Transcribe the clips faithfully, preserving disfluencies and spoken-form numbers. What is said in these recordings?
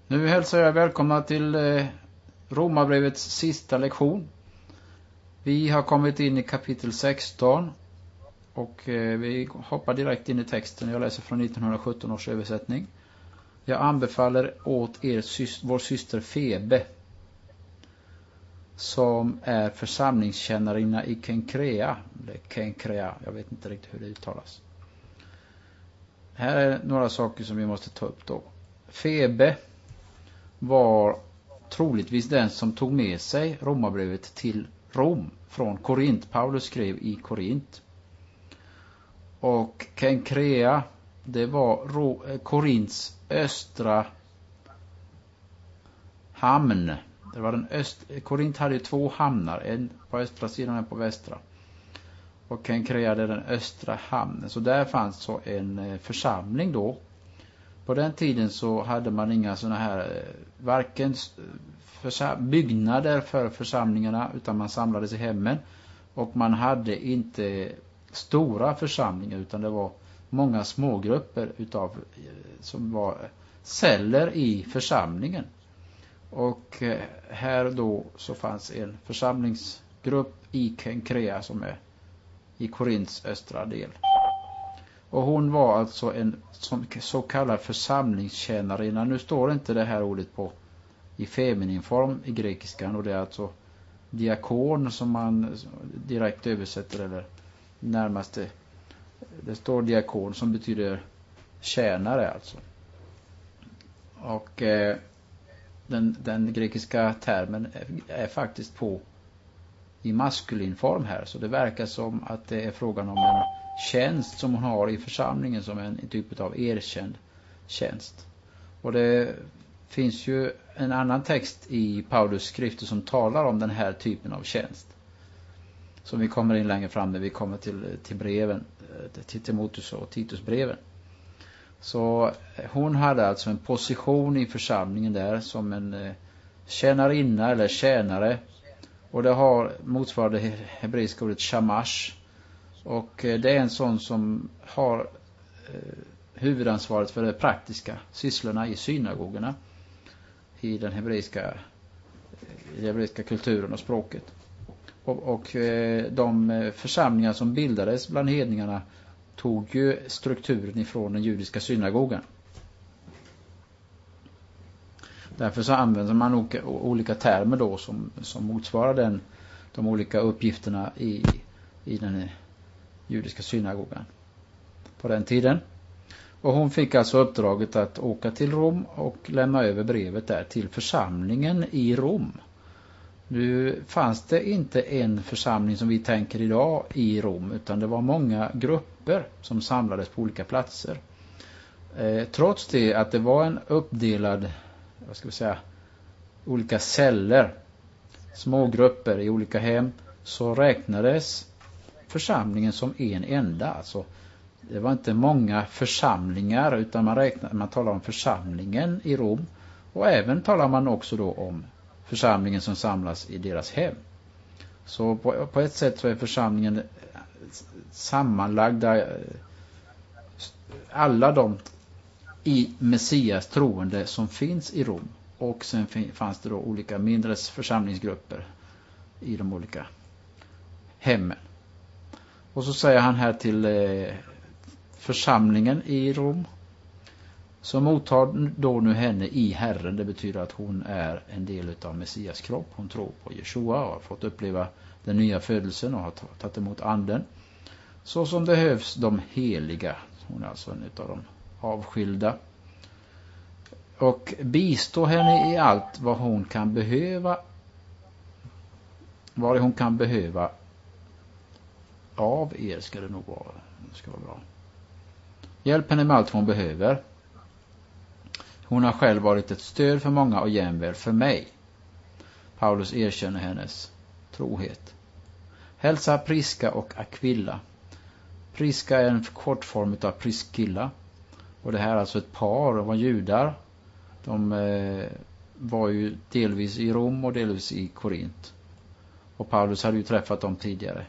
Nu hälsar jag välkomna till eh, Romarbrevets sista lektion. Vi har kommit in i kapitel sexton och eh, vi hoppar direkt in i texten. Jag läser från nittonhundrasjutton års översättning. Jag anbefaller åt er syster, vår syster Febe, som är församlingstjänarinna i Kenkrea, eller Kenkrea, jag vet inte riktigt hur det uttalas. Här är några saker som vi måste ta upp då. Febe var troligtvis den som tog med sig Romarbrevet till Rom från Korint. Paulus skrev i Korint. Och Kenkrea, det var Korints östra hamn. Det var den öst Korint hade ju två hamnar, en på östra sidan och en på västra. Och Kenkrea är den östra hamnen. Så där fanns så en församling då. På den tiden så hade man inga såna här varken byggnader för församlingarna, utan man samlades i hemmen. Och man hade inte stora församlingar, utan det var många smågrupper utav, som var celler i församlingen. Och här då så fanns en församlingsgrupp i Kenkrea som är i Korints östra del. Och hon var alltså en som, så kallad församlingstjänarinna. Nu står inte det här ordet på i feminin form i grekiskan, och det är alltså diakon som man direkt översätter, eller närmast det, det står diakon som betyder tjänare alltså. Och eh, den, den grekiska termen är, är faktiskt på i maskulin form här, så det verkar som att det är frågan om en tjänst som hon har i församlingen, som en typ av erkänd tjänst. Och det finns ju en annan text i Paulus skrifter som talar om den här typen av tjänst, som vi kommer in längre fram när vi kommer till, till breven, till Timoteus och Titus breven. Så hon hade alltså en position i församlingen där som en tjänarinna eller tjänare, och det har motsvarande hebreiska ordet shamash. Och det är en sån som har eh, huvudansvaret för de praktiska sysslorna i synagogorna i den hebreiska, i den hebreiska kulturen och språket. Och, och eh, de församlingar som bildades bland hedningarna tog ju strukturen ifrån den judiska synagogan. Därför så använder man olika, olika termer då som, som motsvarar den, de olika uppgifterna i, i den judiska synagogan på den tiden. Och hon fick alltså uppdraget att åka till Rom och lämna över brevet där till församlingen i Rom. Nu fanns det inte en församling som vi tänker idag i Rom, utan det var många grupper som samlades på olika platser. Eh, trots det att det var en uppdelad, vad ska vi säga, olika celler, små grupper i olika hem, så räknades församlingen som en enda. Alltså det var inte många församlingar, utan man räknade, man talar om församlingen i Rom, och även talar man också då om församlingen som samlas i deras hem. Så på, på ett sätt så är församlingen sammanlagda, alla de i Messias troende som finns i Rom, och sen fanns det då olika mindre församlingsgrupper i de olika hemmen. Och så säger han här till eh, församlingen i Rom, så mottar då nu henne i Herren. Det betyder att hon är en del av Messias kropp. Hon tror på Jeshua och har fått uppleva den nya födelsen och har tagit emot anden. Så som behövs de heliga. Hon är alltså en av de avskilda. Och bistå henne i allt vad hon kan behöva. Vad hon kan behöva av er ska det nog vara. Det ska vara bra. Hjälp henne med allt hon behöver. Hon har själv varit ett stöd för många och jämväl för mig. Paulus erkänner hennes trohet. Hälsa Priska och Aquilla. Priska är en kortform av Priskilla. Och det här är alltså ett par, de var judar. De eh, var ju delvis i Rom och delvis i Korint. Och Paulus hade ju träffat dem tidigare.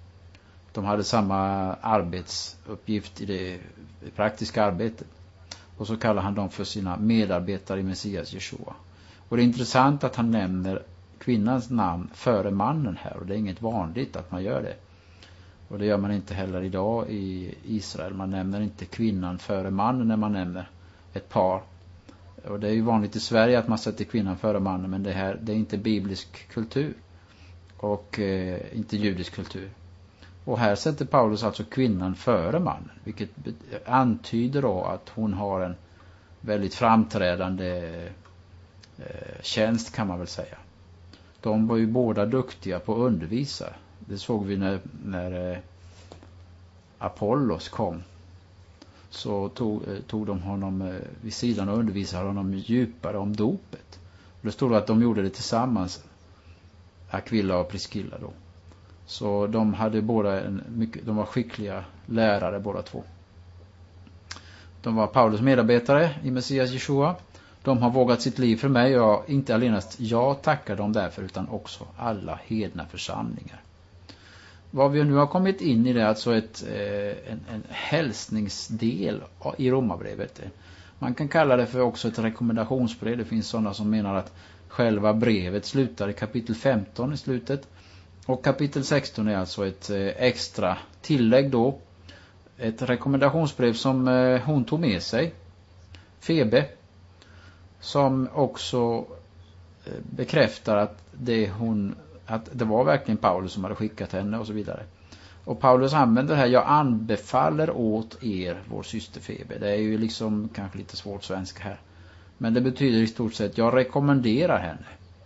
De hade samma arbetsuppgift i det praktiska arbetet. Och så kallar han dem för sina medarbetare i Messias Jeshua. Och det är intressant att han nämner kvinnans namn före mannen här. Och det är inget vanligt att man gör det. Och det gör man inte heller idag i Israel. Man nämner inte kvinnan före mannen när man nämner ett par. Och det är ju vanligt i Sverige att man sätter kvinnan före mannen. Men det här, det är inte biblisk kultur. Och eh, inte judisk kultur. Och här sätter Paulus alltså kvinnan före mannen. Vilket antyder då att hon har en väldigt framträdande eh, tjänst, kan man väl säga. De var ju båda duktiga på att undervisa. Det såg vi när, när eh, Apollos kom. Så tog, eh, tog de honom eh, vid sidan och undervisade honom djupare om dopet. Och det stod att de gjorde det tillsammans, Aquila och Priscilla då. Så de hade båda en mycket, de var skickliga lärare båda två. De var Paulus medarbetare i Messias Jeshua. De har vågat sitt liv för mig, och inte allenast jag tackar dem därför, utan också alla hedna församlingar. Vad vi nu har kommit in i det är alltså ett, en, en hälsningsdel i Romarbrevet. Man kan kalla det för också ett rekommendationsbrev. Det finns sådana som menar att själva brevet slutar i kapitel femton i slutet. Och kapitel sexton är alltså ett extra tillägg då. Ett rekommendationsbrev som hon tog med sig. Febe. Som också bekräftar att det, hon, att det var verkligen Paulus som hade skickat henne och så vidare. Och Paulus använder det här: jag anbefaller åt er vår syster Febe. Det är ju liksom kanske lite svårt svenska här. Men det betyder i stort sett jag rekommenderar henne.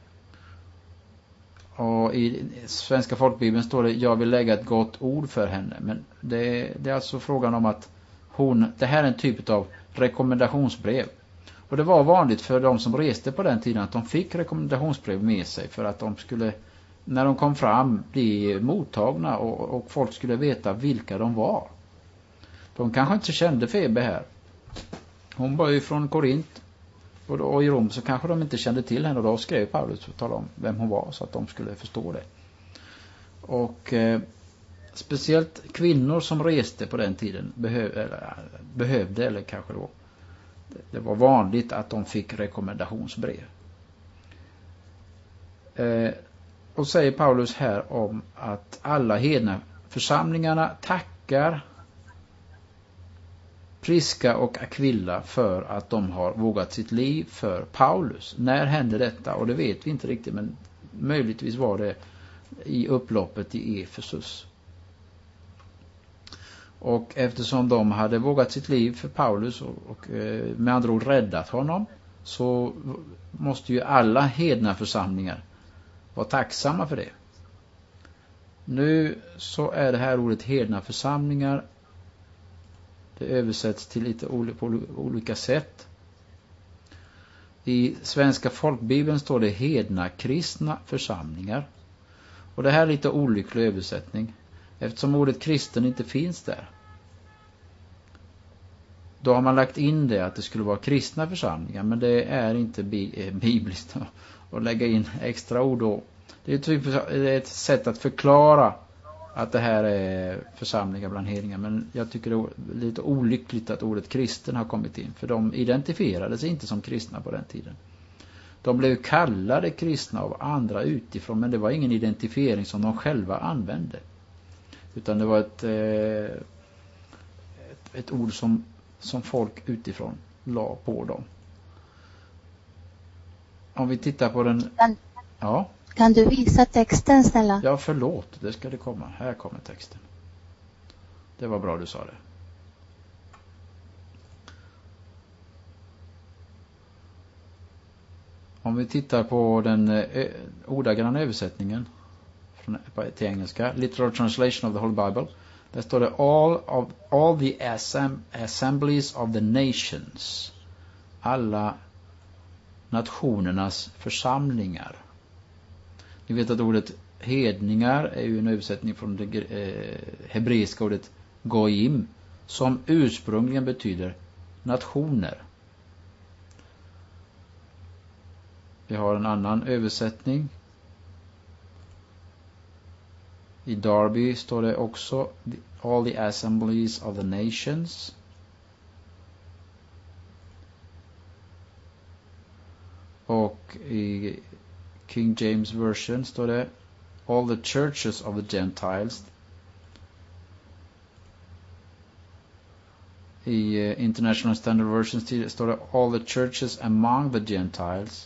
Och i svenska folkbibeln står det jag vill lägga ett gott ord för henne. Men det, det är alltså frågan om att hon, det här är en typ av rekommendationsbrev. Och det var vanligt för de som reste på den tiden att de fick rekommendationsbrev med sig för att de skulle, när de kom fram, bli mottagna och, och folk skulle veta vilka de var. De kanske inte kände Febe här. Hon var ju från Korint. Och, då, och i Rom så kanske de inte kände till henne, och då skrev Paulus och talade om vem hon var så att de skulle förstå det. Och eh, speciellt kvinnor som reste på den tiden behöv, eller, behövde, eller kanske då, det, det var vanligt att de fick rekommendationsbrev. Eh, och säger Paulus här om att alla hedna församlingarna tackar Priska och Aquila för att de har vågat sitt liv för Paulus. När hände detta? Och det vet vi inte riktigt, men möjligtvis var det i upploppet i Efesus. Och eftersom de hade vågat sitt liv för Paulus och, och med andra ord räddat honom, så måste ju alla hedna församlingar vara tacksamma för det. Nu så är det här ordet hedna församlingar, det översätts till lite på olika sätt. I svenska folkbibeln står det hedna kristna församlingar. Och det här är lite olycklig översättning, eftersom ordet kristen inte finns där. Då har man lagt in det att det skulle vara kristna församlingar, men det är inte bi- bibliskt att lägga in extra ord då. Det är, typ, det är ett sätt att förklara att det här är församlingar bland hedningar, men jag tycker det är lite olyckligt att ordet kristen har kommit in, för de identifierade sig inte som kristna på den tiden. De blev kallade kristna av andra utifrån, men det var ingen identifiering som de själva använde, utan det var ett, ett, ett ord som, som folk utifrån la på dem. Om vi tittar på den... Ja. Kan du visa texten, snälla? Ja, förlåt. Det ska det komma. Här kommer texten. Det var bra du sa det. Om vi tittar på den eh, ordagranna översättningen från, till engelska, literal translation of the whole Bible, där står det all of all the assem- assemblies of the nations. Alla nationernas församlingar. Ni vet att ordet hedningar är ju en översättning från det eh, hebreiska ordet goyim, som ursprungligen betyder nationer. Vi har en annan översättning. I Darby står det också all the assemblies of the nations. Och i King James version står det all the churches of the Gentiles. I uh, International Standard Version står det all the churches among the Gentiles.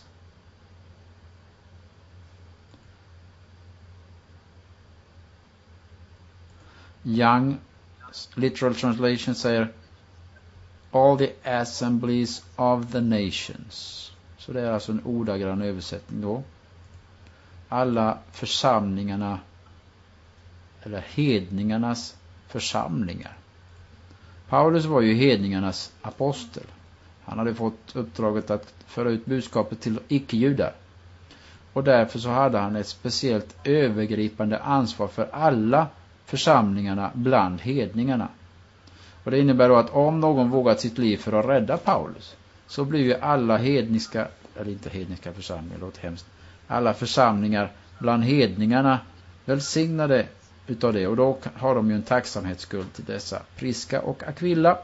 Young literal translation säger all the assemblies of the nations. Så det är alltså en ordagrann översättning då. Alla församlingarna eller hedningarnas församlingar. Paulus var ju hedningarnas apostel. Han hade fått uppdraget att föra ut budskapet till icke-judar. Och därför så hade han ett speciellt övergripande ansvar för alla församlingarna bland hedningarna. Och det innebär då att om någon vågat sitt liv för att rädda Paulus, så blir ju alla hedniska, eller inte hedniska församlingar, låter hemskt, alla församlingar bland hedningarna välsignade utav det. Och då har de ju en tacksamhetsskuld till dessa Priska och Aquila.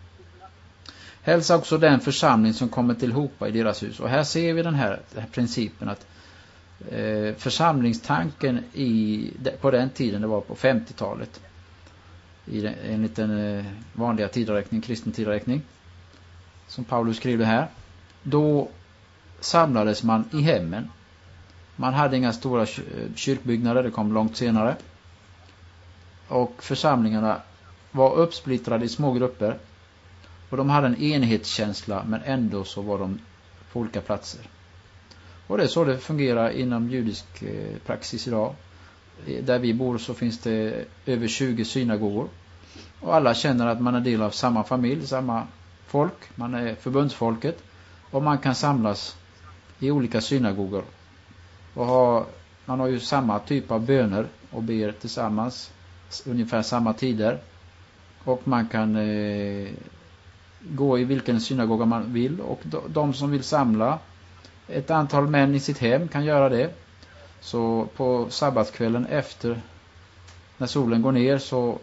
Hälsa också den församling som kommer tillhopa i deras hus. Och här ser vi den här, den här principen att eh, församlingstanken i, på den tiden, det var på femtiotalet, i enligt den eh, vanliga tideräkning, kristen tideräkning, som Paulus skrev det här, då samlades man i hemmen. Man hade inga stora kyrkbyggnader, det kom långt senare. Och församlingarna var uppsplittrade i små grupper. Och de hade en enhetskänsla, men ändå så var de på olika platser. Och det är så det fungerar inom judisk eh, praxis idag. Där vi bor så finns det över tjugo synagogor. Och alla känner att man är del av samma familj, samma folk. Man är förbundsfolket. Och man kan samlas i olika synagogor. Och ha, man har ju samma typ av böner och ber tillsammans ungefär samma tider. Och man kan eh, gå i vilken synagoga man vill. Och de, de som vill samla ett antal män i sitt hem kan göra det. Så på sabbatskvällen efter, när solen går ner, så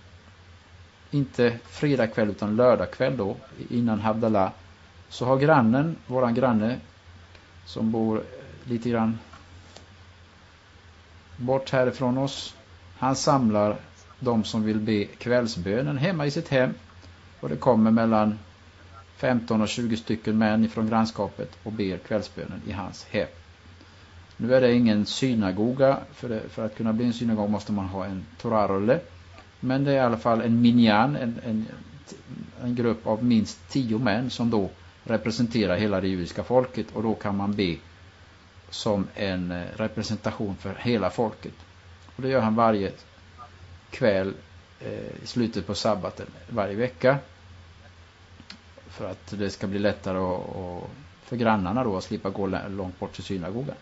inte fredag kväll utan lördag kväll då, innan Havdalah, så har grannen, våran granne som bor lite grann bort härifrån oss, han samlar de som vill be kvällsbönen hemma i sitt hem. Och det kommer mellan femton och tjugo stycken män ifrån grannskapet och ber kvällsbönen i hans hem. Nu är det ingen synagoga, för, det, för att kunna bli en synagoga måste man ha en torarulle. Men det är i alla fall en minyan, en, en, en grupp av minst tio män som då representerar hela det judiska folket. Och då kan man be som en representation för hela folket. Och det gör han varje kväll eh, i slutet på sabbaten varje vecka. För att det ska bli lättare och, och för grannarna då att slippa gå långt bort till synagogan.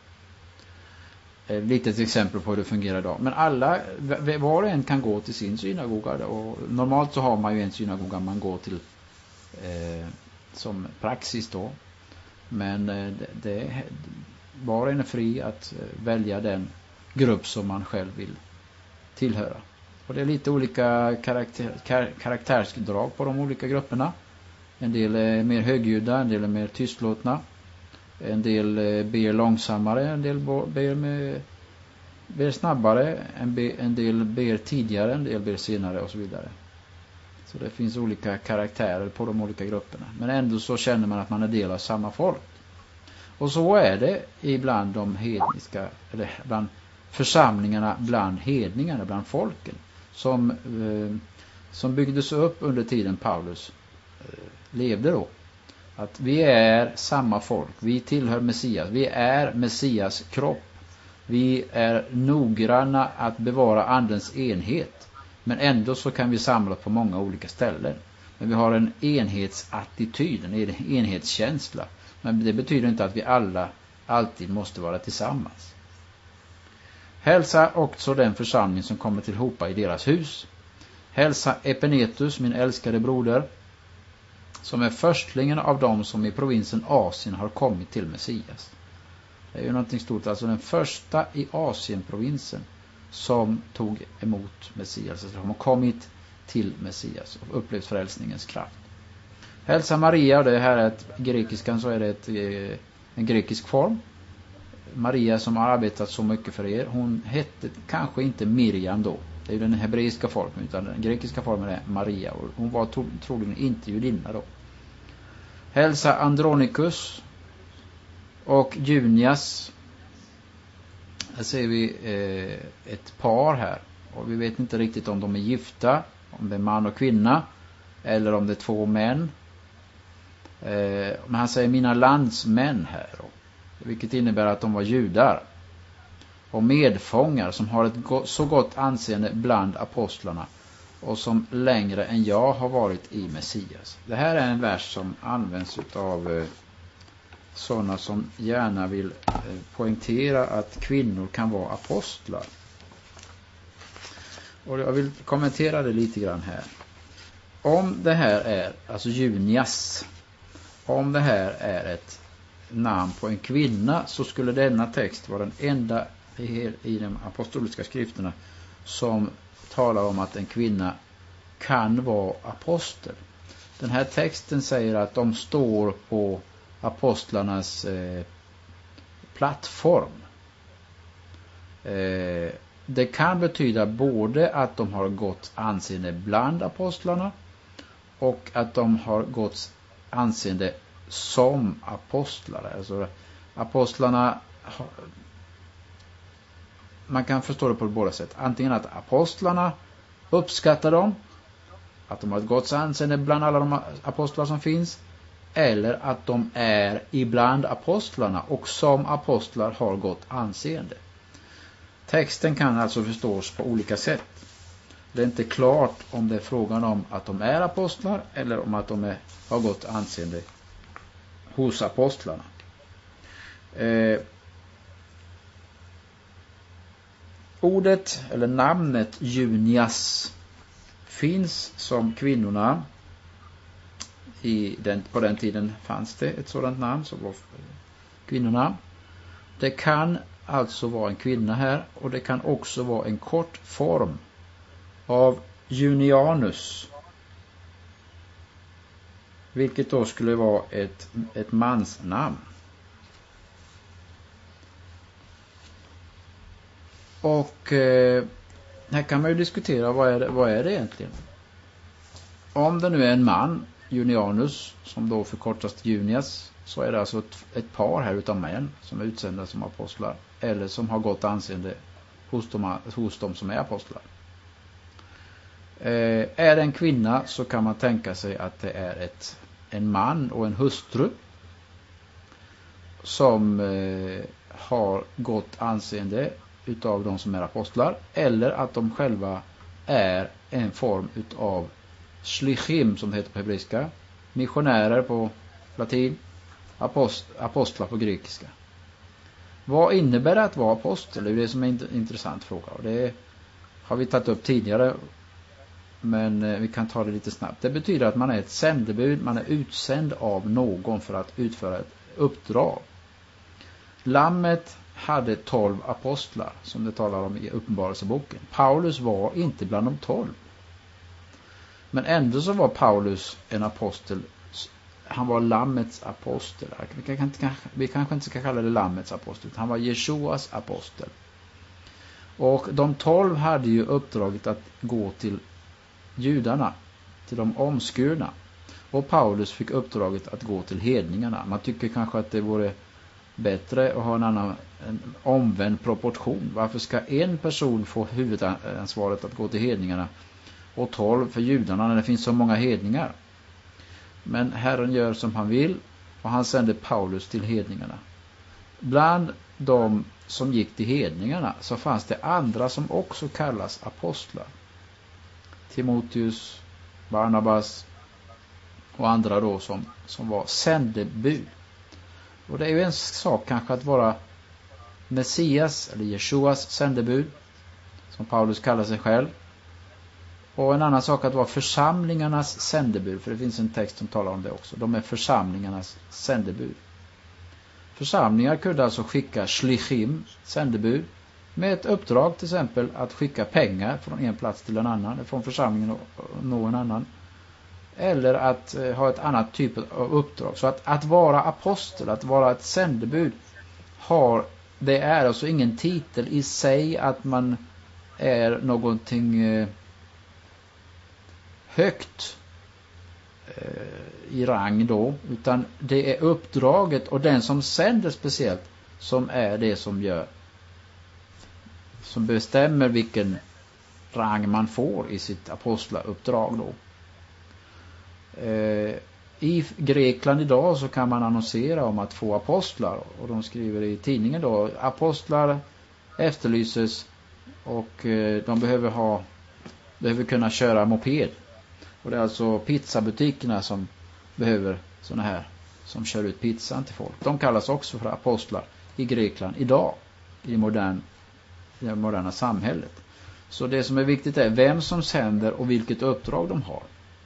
Eh, lite ett exempel på hur det fungerar idag. Men alla, var och en kan gå till sin synagoga. Och normalt så har man ju en synagoga man går till eh, som praxis då. Men eh, det, det, var och en är fri att eh, välja den grupp som man själv vill tillhöra. Och det är lite olika karaktär, kar, karaktärsdrag på de olika grupperna. En del är mer högljudda, en del är mer tystlåtna. En del ber långsammare, en del ber, med, ber snabbare, en, be, en del ber tidigare, en del ber senare och så vidare. Så det finns olika karaktärer på de olika grupperna. Men ändå så känner man att man är del av samma folk. Och så är det ibland de hedniska, eller bland församlingarna bland hedningarna, bland folken. Som, eh, som byggdes upp under tiden Paulus eh, levde då. Att vi är samma folk, vi tillhör Messias, vi är Messias kropp. Vi är noggranna att bevara andens enhet. Men ändå så kan vi samla på många olika ställen. Men vi har en enhetsattityd, en enhetskänsla. Men det betyder inte att vi alla alltid måste vara tillsammans. Hälsa också den församling som kommer tillhopa i deras hus. Hälsa Epenetus, min älskade broder, som är förstlingen av dem som i provinsen Asien har kommit till Messias. Det är ju någonting stort, alltså den första i Asienprovinsen som tog emot Messias, som har kommit till Messias och upplevt frälsningens kraft. Hälsa Maria, och det här är ett grekiskan så är det ett en grekisk form. Maria som har arbetat så mycket för er, hon hette kanske inte Miriam då. Det är ju den hebreiska formen, utan den grekiska formen är Maria. Och hon var tro, troligen inte judinna då. Hälsa Andronicus och Junias. Här ser vi eh, ett par här. Och vi vet inte riktigt om de är gifta, om det är man och kvinna, eller om det är två män. Eh, men han säger mina landsmän här då. Vilket innebär att de var judar. Och medfångar som har ett go- så gott anseende bland apostlarna. Och som längre än jag har varit i Messias. Det här är en vers som används av eh, sådana som gärna vill eh, poängtera att kvinnor kan vara apostlar. Och jag vill kommentera det lite grann här. Om det här är, alltså Junias, om det här är ett namn på en kvinna, så skulle denna text vara den enda i, i de apostoliska skrifterna som talar om att en kvinna kan vara apostel. Den här texten säger att de står på apostlarnas eh, plattform. Eh, det kan betyda både att de har gått anseende bland apostlarna och att de har gått anseende som apostlar. Alltså apostlarna, man kan förstå det på båda sätt. Antingen att apostlarna uppskattar dem, att de har ett gott anseende bland alla de apostlar som finns, eller att de är ibland apostlarna och som apostlar har gott anseende. Texten kan alltså förstås på olika sätt. Det är inte klart om det är frågan om att de är apostlar eller om att de är, har gott anseende hos apostlarna. Eh, ordet eller namnet Junias finns som kvinnorna. I den, på den tiden fanns det ett sådant namn som var kvinnorna. Det kan alltså vara en kvinna här, och det kan också vara en kort form av Junianus, vilket då skulle vara ett, ett mansnamn. Och eh, här kan man ju diskutera vad är det, vad är det egentligen. Om det nu är en man, Junianus, som då förkortas till Junias, så är det alltså ett, ett par här utav män som är utsända som apostlar, eller som har gått anseende hos de, hos de som är apostlar. Eh, är det en kvinna, så kan man tänka sig att det är ett, en man och en hustru som eh, har gått anseende utav de som är apostlar, eller att de själva är en form utav shlichim, som det heter på hebreiska, missionärer på latin, apost, apostlar på grekiska. Vad innebär det att vara apostel? Det är det som är en intressant fråga, och det har vi tagit upp tidigare, men vi kan ta det lite snabbt. Det betyder att man är ett sändebud, man är utsänd av någon för att utföra ett uppdrag. Lammet hade tolv apostlar, som det talar om i Uppenbarelseboken. Paulus var inte bland de tolv. Men ändå så var Paulus en apostel. Han var lammets apostel. Vi, kan inte, vi kanske inte ska kalla det lammets apostel. Han var Jeshuas apostel. Och de tolv hade ju uppdraget att gå till judarna, till de omskurna. Och Paulus fick uppdraget att gå till hedningarna. Man tycker kanske att det vore bättre att ha en annan, en omvänd proportion. Varför ska en person få huvudansvaret att gå till hedningarna och tolv för judarna när det finns så många hedningar? Men Herren gör som han vill, och han sände Paulus till hedningarna. Bland de som gick till hedningarna så fanns det andra som också kallas apostlar. Timoteus, Barnabas och andra då som, som var sändebud. Och det är ju en sak kanske att vara Messias eller Jeshuas sändebud, som Paulus kallar sig själv. Och en annan sak att vara församlingarnas sändebud, för det finns en text som talar om det också. De är församlingarnas sändebud. Församlingar kunde alltså skicka shlichim, sändebud, med ett uppdrag till exempel att skicka pengar från en plats till en annan, från församlingen och nå en annan. eller att eh, ha ett annat typ av uppdrag. Så att, att vara apostel, att vara ett sändebud, har, det är alltså ingen titel i sig att man är någonting eh, högt eh, i rang då, utan det är uppdraget och den som sänder speciellt som är det som gör, som bestämmer vilken rang man får i sitt apostlauppdrag då. Eh, I Grekland idag så kan man annonsera om att få apostlar, och de skriver i tidningen då: apostlar efterlyses, och eh, de behöver ha behöver kunna köra moped. Och det är alltså pizzabutikerna som behöver såna här som kör ut pizzan till folk. De kallas också för apostlar i Grekland idag, i modern i det moderna samhället. Så det som är viktigt är vem som sänder och vilket uppdrag de har.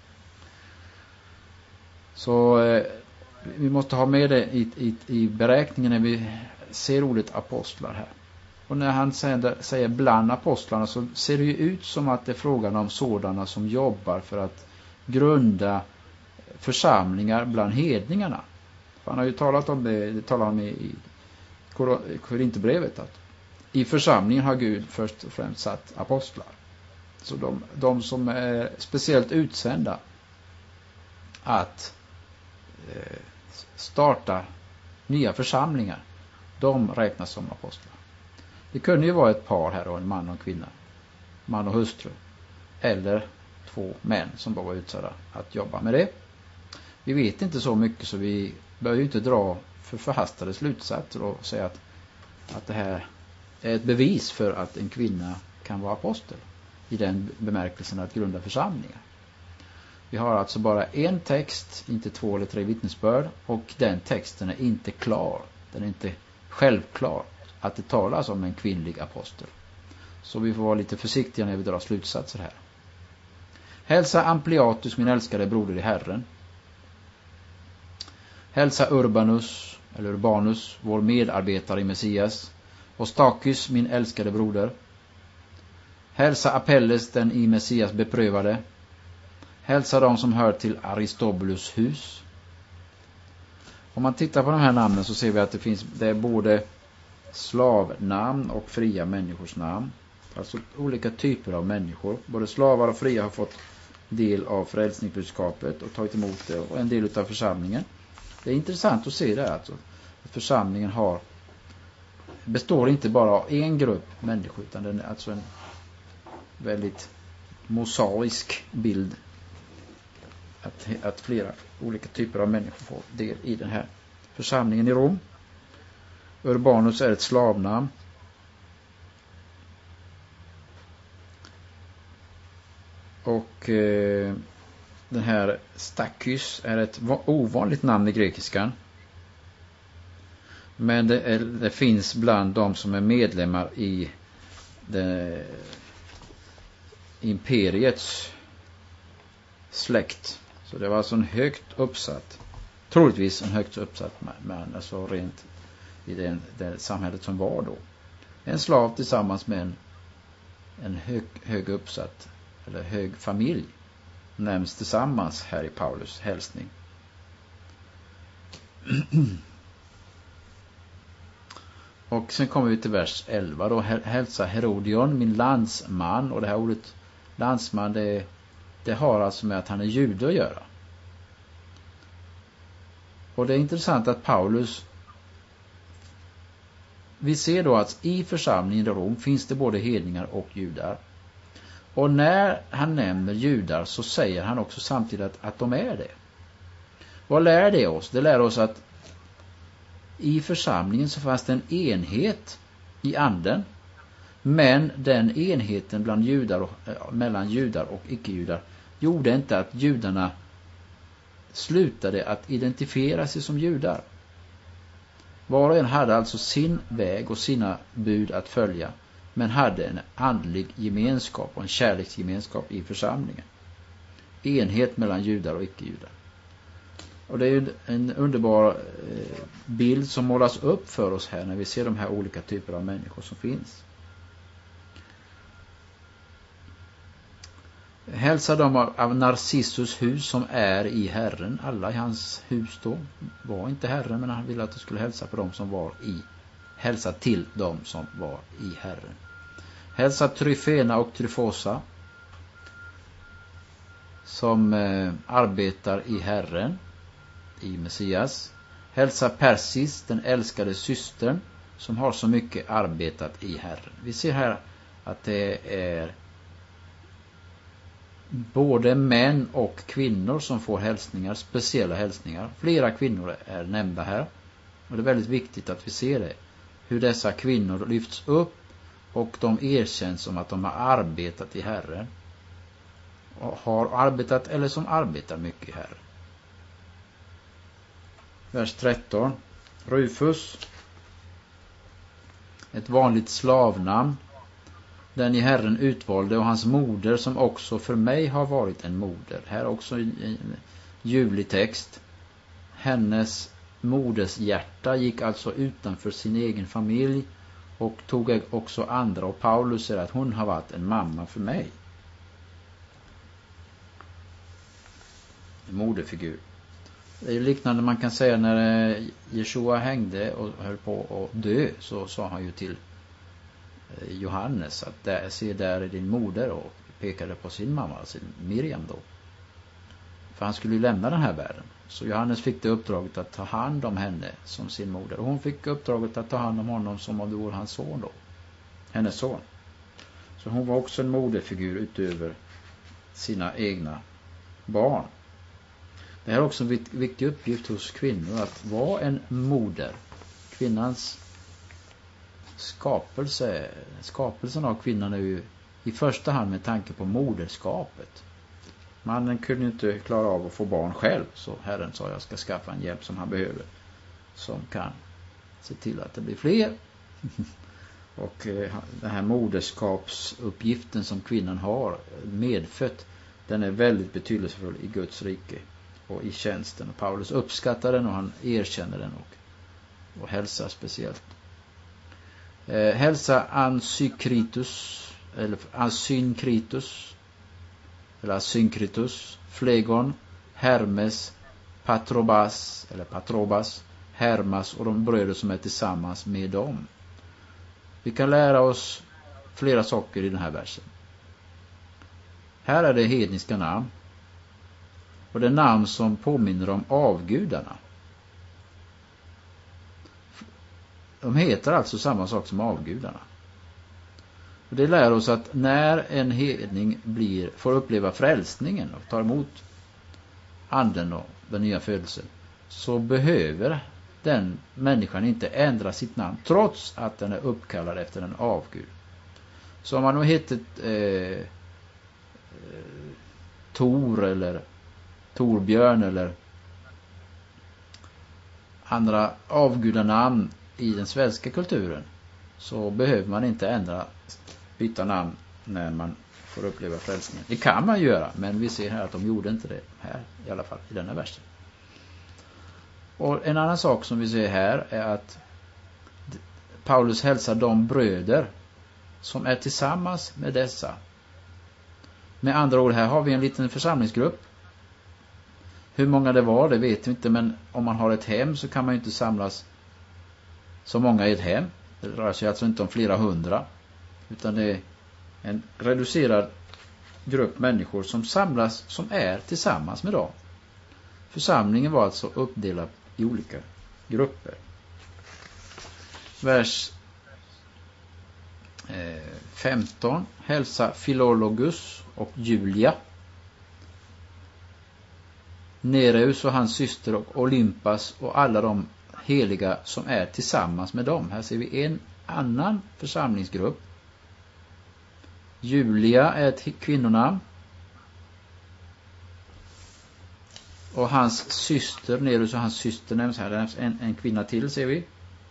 Så eh, vi måste ha med det i, i, i beräkningen när vi ser ordet apostlar här. Och när han sänder, säger bland apostlarna, så ser det ju ut som att det är frågan om sådana som jobbar för att grunda församlingar bland hedningarna. För han har ju talat om det, det talar han med i Korinthierbrevet, att i församlingen har Gud först och främst satt apostlar. Så de, de som är speciellt utsända att eh, starta nya församlingar, de räknas som apostlar. Det kunde ju vara ett par här då, en man och en kvinna, man och hustru, eller två män som bara var utsedda att jobba med det. Vi vet inte så mycket, så vi bör ju inte dra för förhastade slutsatser och säga att, att det här är ett bevis för att en kvinna kan vara apostel i den bemärkelsen att grunda församlingar. Vi har alltså bara en text, inte två eller tre vittnesbörd, och den texten är inte klar. Den är inte självklar att det talas om en kvinnlig apostel. Så vi får vara lite försiktiga när vi drar slutsatser här. Hälsa Ampliatus, min älskade broder i Herren. Hälsa Urbanus, eller Urbanus, vår medarbetare i Messias. Och Stakys, min älskade broder. Hälsa Apelles, den i Messias beprövade. Hälsa de som hör till Aristobulus hus. Om man tittar på de här namnen så ser vi att det finns det är både slavnamn och fria människors namn. Alltså olika typer av människor. Både slavar och fria har fått del av frälsningsbudskapet och tagit emot det, och en del av församlingen. Det är intressant att se det, alltså, att församlingen har består inte bara av en grupp människor, utan den är alltså en väldigt mosaisk bild. Att, att flera olika typer av människor får del i den här församlingen i Rom. Urbanus är ett slavnamn. Och eh, den här Stakys är ett ovanligt namn i grekiskan. Men det, är, det finns bland de som är medlemmar i det, imperiets släkt. Så det var alltså en högt uppsatt, troligtvis en högt uppsatt man, alltså rent i det, det samhället som var då. En slav tillsammans med en, en hög, hög uppsatt eller hög familj nämns tillsammans här i Paulus hälsning. Och sen kommer vi till vers elva då. Hälsa Herodion, min landsman. Och det här ordet landsman, det, det har alltså med att han är jude att göra. Och det är intressant att Paulus, vi ser då att i församlingen i Rom finns det både hedningar och judar. Och när han nämner judar så säger han också samtidigt att, att de är det. Vad lär det oss? Det lär oss att i församlingen så fanns det en enhet i anden, men den enheten bland judar och, mellan judar och icke-judar gjorde inte att judarna slutade att identifiera sig som judar. Var och en hade alltså sin väg och sina bud att följa, men hade en andlig gemenskap och en kärleksgemenskap i församlingen. Enhet mellan judar och icke-judar. Och det är ju en underbar bild som målas upp för oss här när vi ser de här olika typer av människor som finns. Hälsa dem av, av Narcissus hus som är i Herren. Alla i hans hus då var inte Herren, men han ville att de skulle hälsa på dem som var i. Hälsa till dem som var i Herren. Hälsa Tryfena och Tryfosa som eh, arbetar i Herren, i Messias. Hälsa Persis, den älskade systern, som har så mycket arbetat i Herren. Vi ser här att det är både män och kvinnor som får hälsningar, speciella hälsningar. Flera kvinnor är nämnda här. Och det är väldigt viktigt att vi ser det. Hur dessa kvinnor lyfts upp och de erkänns som att de har arbetat i Herren. Och har arbetat eller som arbetar mycket i Herren. Vers tretton. Rufus. Ett vanligt slavnamn. Den i Herren utvalde, och hans moder som också för mig har varit en moder. Här också en ljuvlig text. Hennes moders hjärta gick alltså utanför sin egen familj och tog också andra, och Paulus säger att hon har varit en mamma för mig. En moderfigur. Det är liknande man kan säga när Jeshua hängde och höll på att dö, så sa han ju till Johannes att där, se där är din moder, och pekade på sin mamma, sin Miriam då. För han skulle ju lämna den här världen. Så Johannes fick det uppdraget att ta hand om henne som sin moder. Och hon fick uppdraget att ta hand om honom som om det vore hans son då. Hennes son. Så hon var också en moderfigur utöver sina egna barn. Det här är också en viktig uppgift hos kvinnor att vara en moder. Kvinnans skapelse, skapelsen av kvinnan är ju i första hand med tanke på moderskapet. Mannen kunde inte klara av att få barn själv, så Herren sa jag ska skaffa en hjälp som han behöver, som kan se till att det blir fler. Och eh, den här moderskapsuppgiften som kvinnan har medfött, den är väldigt betydelsefull i Guds rike och i tjänsten. Och Paulus uppskattar den och han erkänner den och, och hälsar speciellt. Eh, hälsa Asynkritus eller Asynkritus eller Asynkritus, Flegon, Hermes, Patrobas eller Patrobas, Hermas och de bröder som är tillsammans med dem. Vi kan lära oss flera saker i den här versen. Här är det hedniska namn. Och det är namn som påminner om avgudarna. De heter alltså samma sak som avgudarna. Och det lär oss att när en hedning blir, får uppleva frälsningen och tar emot anden och den nya födelsen, så behöver den människan inte ändra sitt namn trots att den är uppkallad efter en avgud. Så om man nu heter eh, eh, Tor eller Torbjörn eller andra avgudanamn i den svenska kulturen, så behöver man inte ändra, byta namn när man får uppleva frälsningen. Det kan man göra, men vi ser här att de gjorde inte det här, i alla fall i denna versen. Och en annan sak som vi ser här är att Paulus hälsar de bröder som är tillsammans med dessa. Med andra ord, här har vi en liten församlingsgrupp. Hur många det var, det vet vi inte, men om man har ett hem så kan man ju inte samlas så många i ett hem. Det rör sig alltså inte om flera hundra, utan det är en reducerad grupp människor som samlas, som är tillsammans med dem. Församlingen var alltså uppdelad i olika grupper. Vers eh, femton. Hälsa Philologus och Julia, Nereus och hans syster och Olympas och alla de heliga som är tillsammans med dem. Här ser vi en annan församlingsgrupp. Julia är ett kvinnonamn. Och hans syster, Nereus och hans syster nämns här. Nämns en, en kvinna till, ser vi.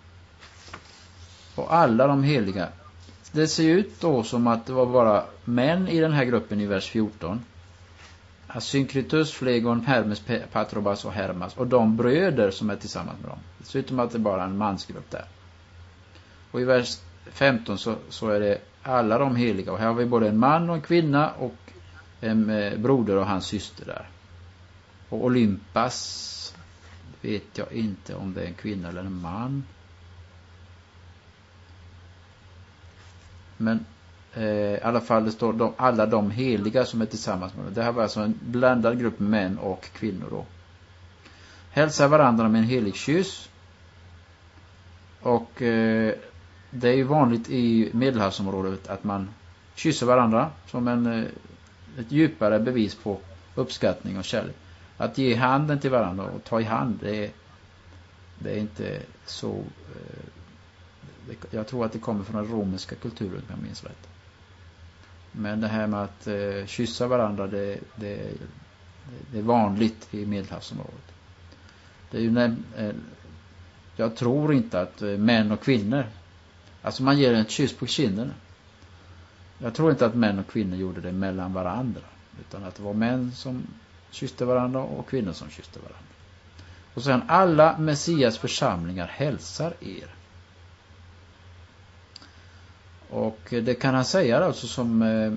Och alla de heliga. Det ser ut då som att det var bara män i den här gruppen i vers fjorton. Asynkritus, Flegon, Hermes, Patrobas och Hermas. Och de bröder som är tillsammans med dem. Det ser ut som att det är bara en mansgrupp där. Och i vers femton så, så är det alla de heliga. Och här har vi både en man och en kvinna och en eh, broder och hans syster där. Och Olympas vet jag inte om det är en kvinna eller en man. Men eh, i alla fall det står de, alla de heliga som är tillsammans med dem. Det här var alltså en blandad grupp män och kvinnor då. Hälsa varandra med en helig kyss. Och eh, det är ju vanligt i Medelhavsområdet att man kysser varandra som en, eh, ett djupare bevis på uppskattning och kärlek. Att ge handen till varandra och ta i hand, det är, det är inte så... Eh, det, jag tror att det kommer från den romerska kulturen, om jag minns rätt. Men det här med att eh, kyssa varandra, det, det, det är vanligt i Medelhavsområdet. Det är ju när, eh, jag tror inte att eh, män och kvinnor, alltså man ger en kyss på kinden. Jag tror inte att män och kvinnor gjorde det mellan varandra, utan att det var män som kysste varandra och kvinnor som kysste varandra. Och sen alla Messias församlingar hälsar er. Och det kan han säga alltså som eh,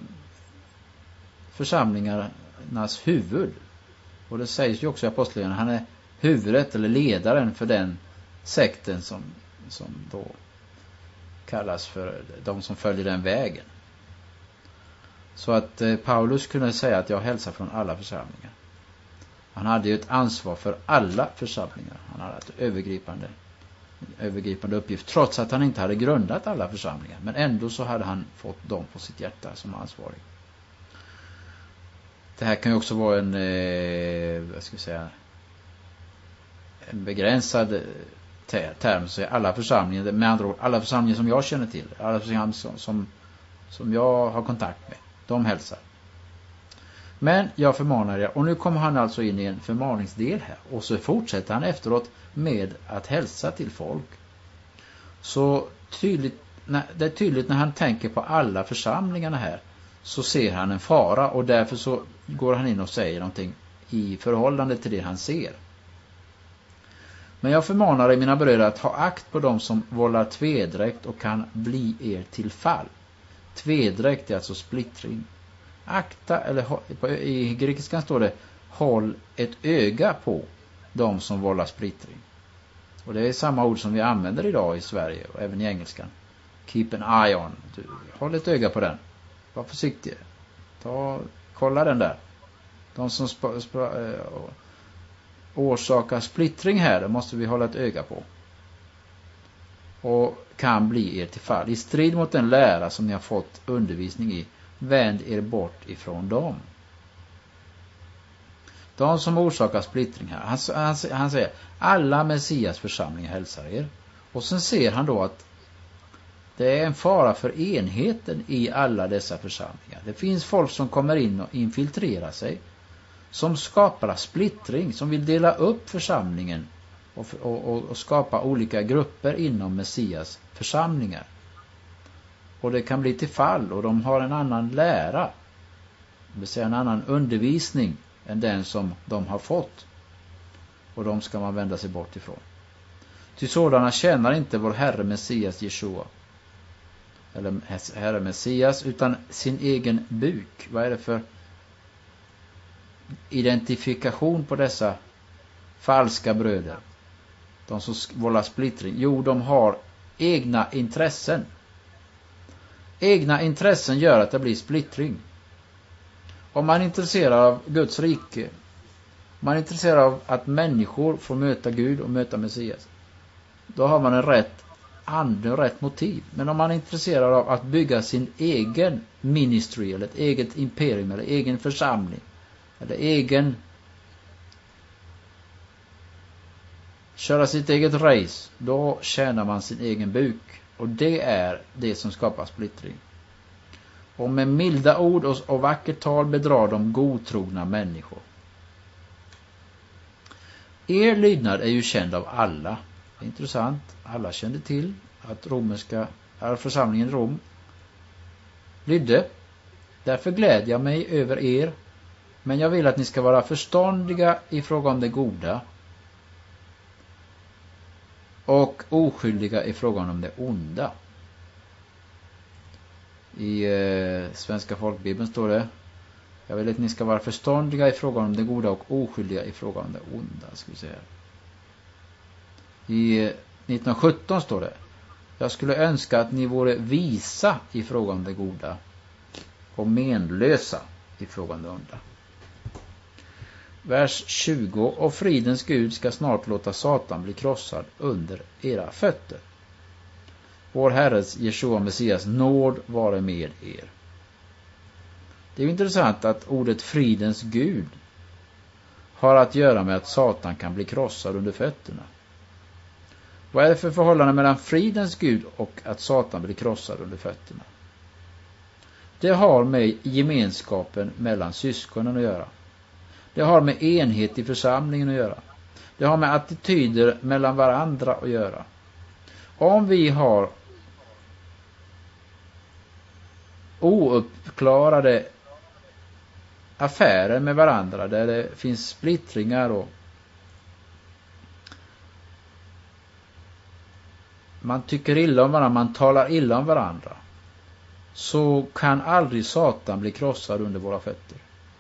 församlingarnas huvud. Och det sägs ju också i apostlagärningarna, han är huvudet eller ledaren för den sekten som, som då kallas för de som följer den vägen. Så att eh, Paulus kunde säga att jag hälsar från alla församlingar. Han hade ju ett ansvar för alla församlingar. Han hade ett övergripande, övergripande uppgift. Trots att han inte hade grundat alla församlingar. Men ändå så hade han fått dem på sitt hjärta som ansvarig. Det här kan ju också vara en, eh, vad ska jag säga, en begränsad term. Så alla församlingar, med andra ord, alla församlingar som jag känner till. Alla församlingar som, som, som jag har kontakt med. De hälsar. Men jag förmanar er, och nu kommer han alltså in i en förmaningsdel här. Och så fortsätter han efteråt med att hälsa till folk. Så tydligt, det är tydligt när han tänker på alla församlingarna här. Så ser han en fara, och därför så går han in och säger någonting i förhållande till det han ser. Men jag förmanar er, mina bröder, att ha akt på dem som vållar tvedräkt och kan bli er till fall. Tvedräkt är alltså splittring. Akta, eller i grekiskan står det, håll ett öga på de som vållar splittring. Och det är samma ord som vi använder idag i Sverige och även i engelskan. Keep an eye on. Du, håll ett öga på den. Var försiktig. Ta, kolla den där. De som sp- sp- äh, orsakar splittring här, det måste vi hålla ett öga på. Och kan bli er till fall. I strid mot den lära som ni har fått undervisning i, vänd er bort ifrån dem. De som orsakar splittring här. Han, han, han säger, alla Messias församlingar hälsar er. Och sen ser han då att det är en fara för enheten i alla dessa församlingar. Det finns folk som kommer in och infiltrerar sig. Som skapar splittring. Som vill dela upp församlingen. Och, och, och skapa olika grupper inom Messias församlingar. Och det kan bli till fall, och de har en annan lära, det vill säga en annan undervisning än den som de har fått. Och de ska man vända sig bort ifrån. Till sådana tjänar inte vår Herre Messias Jeshua, eller Herre Messias, utan sin egen buk. Vad är det för identifikation på dessa falska bröder? De som vållar splittring. Jo, de har egna intressen. Egna intressen gör att det blir splittring. Om man är intresserad av Guds rike, om man är intresserad av att människor får möta Gud och möta Messias, då har man en rätt ande och rätt motiv. Men om man är intresserad av att bygga sin egen ministry, eller ett eget imperium, eller egen församling, eller egen köra sitt eget race, då tjänar man sin egen buk. Och det är det som skapar splittring. Och med milda ord och, och vackert tal bedrar de godtrogna människor. Er lydnad är ju känd av alla. Det är intressant. Alla kände till att romerska församlingen i Rom lydde. Därför glädjer jag mig över er. Men jag vill att ni ska vara förståndiga i fråga om det goda. Och oskyldiga i frågan om det onda. I eh, Svenska folkbibeln står det: Jag vill att ni ska vara förståndiga i fråga om det goda och oskyldiga i fråga om det onda, ska vi säga. I nittonhundrasjutton står det: jag skulle önska att ni vore visa i fråga om det goda och menlösa i fråga om det onda. Vers tjugo: och fridens Gud ska snart låta Satan bli krossad under era fötter. Vår Herres Jeshua Messias nåd vare med er. Det är intressant att ordet fridens Gud har att göra med att Satan kan bli krossad under fötterna. Vad är det för förhållande mellan fridens Gud och att Satan blir krossad under fötterna? Det har med gemenskapen mellan syskonen att göra. Det har med enhet i församlingen att göra. Det har med attityder mellan varandra att göra. Om vi har ouppklarade affärer med varandra där det finns splittringar och man tycker illa om varandra, man talar illa om varandra, så kan aldrig Satan bli krossad under våra fötter.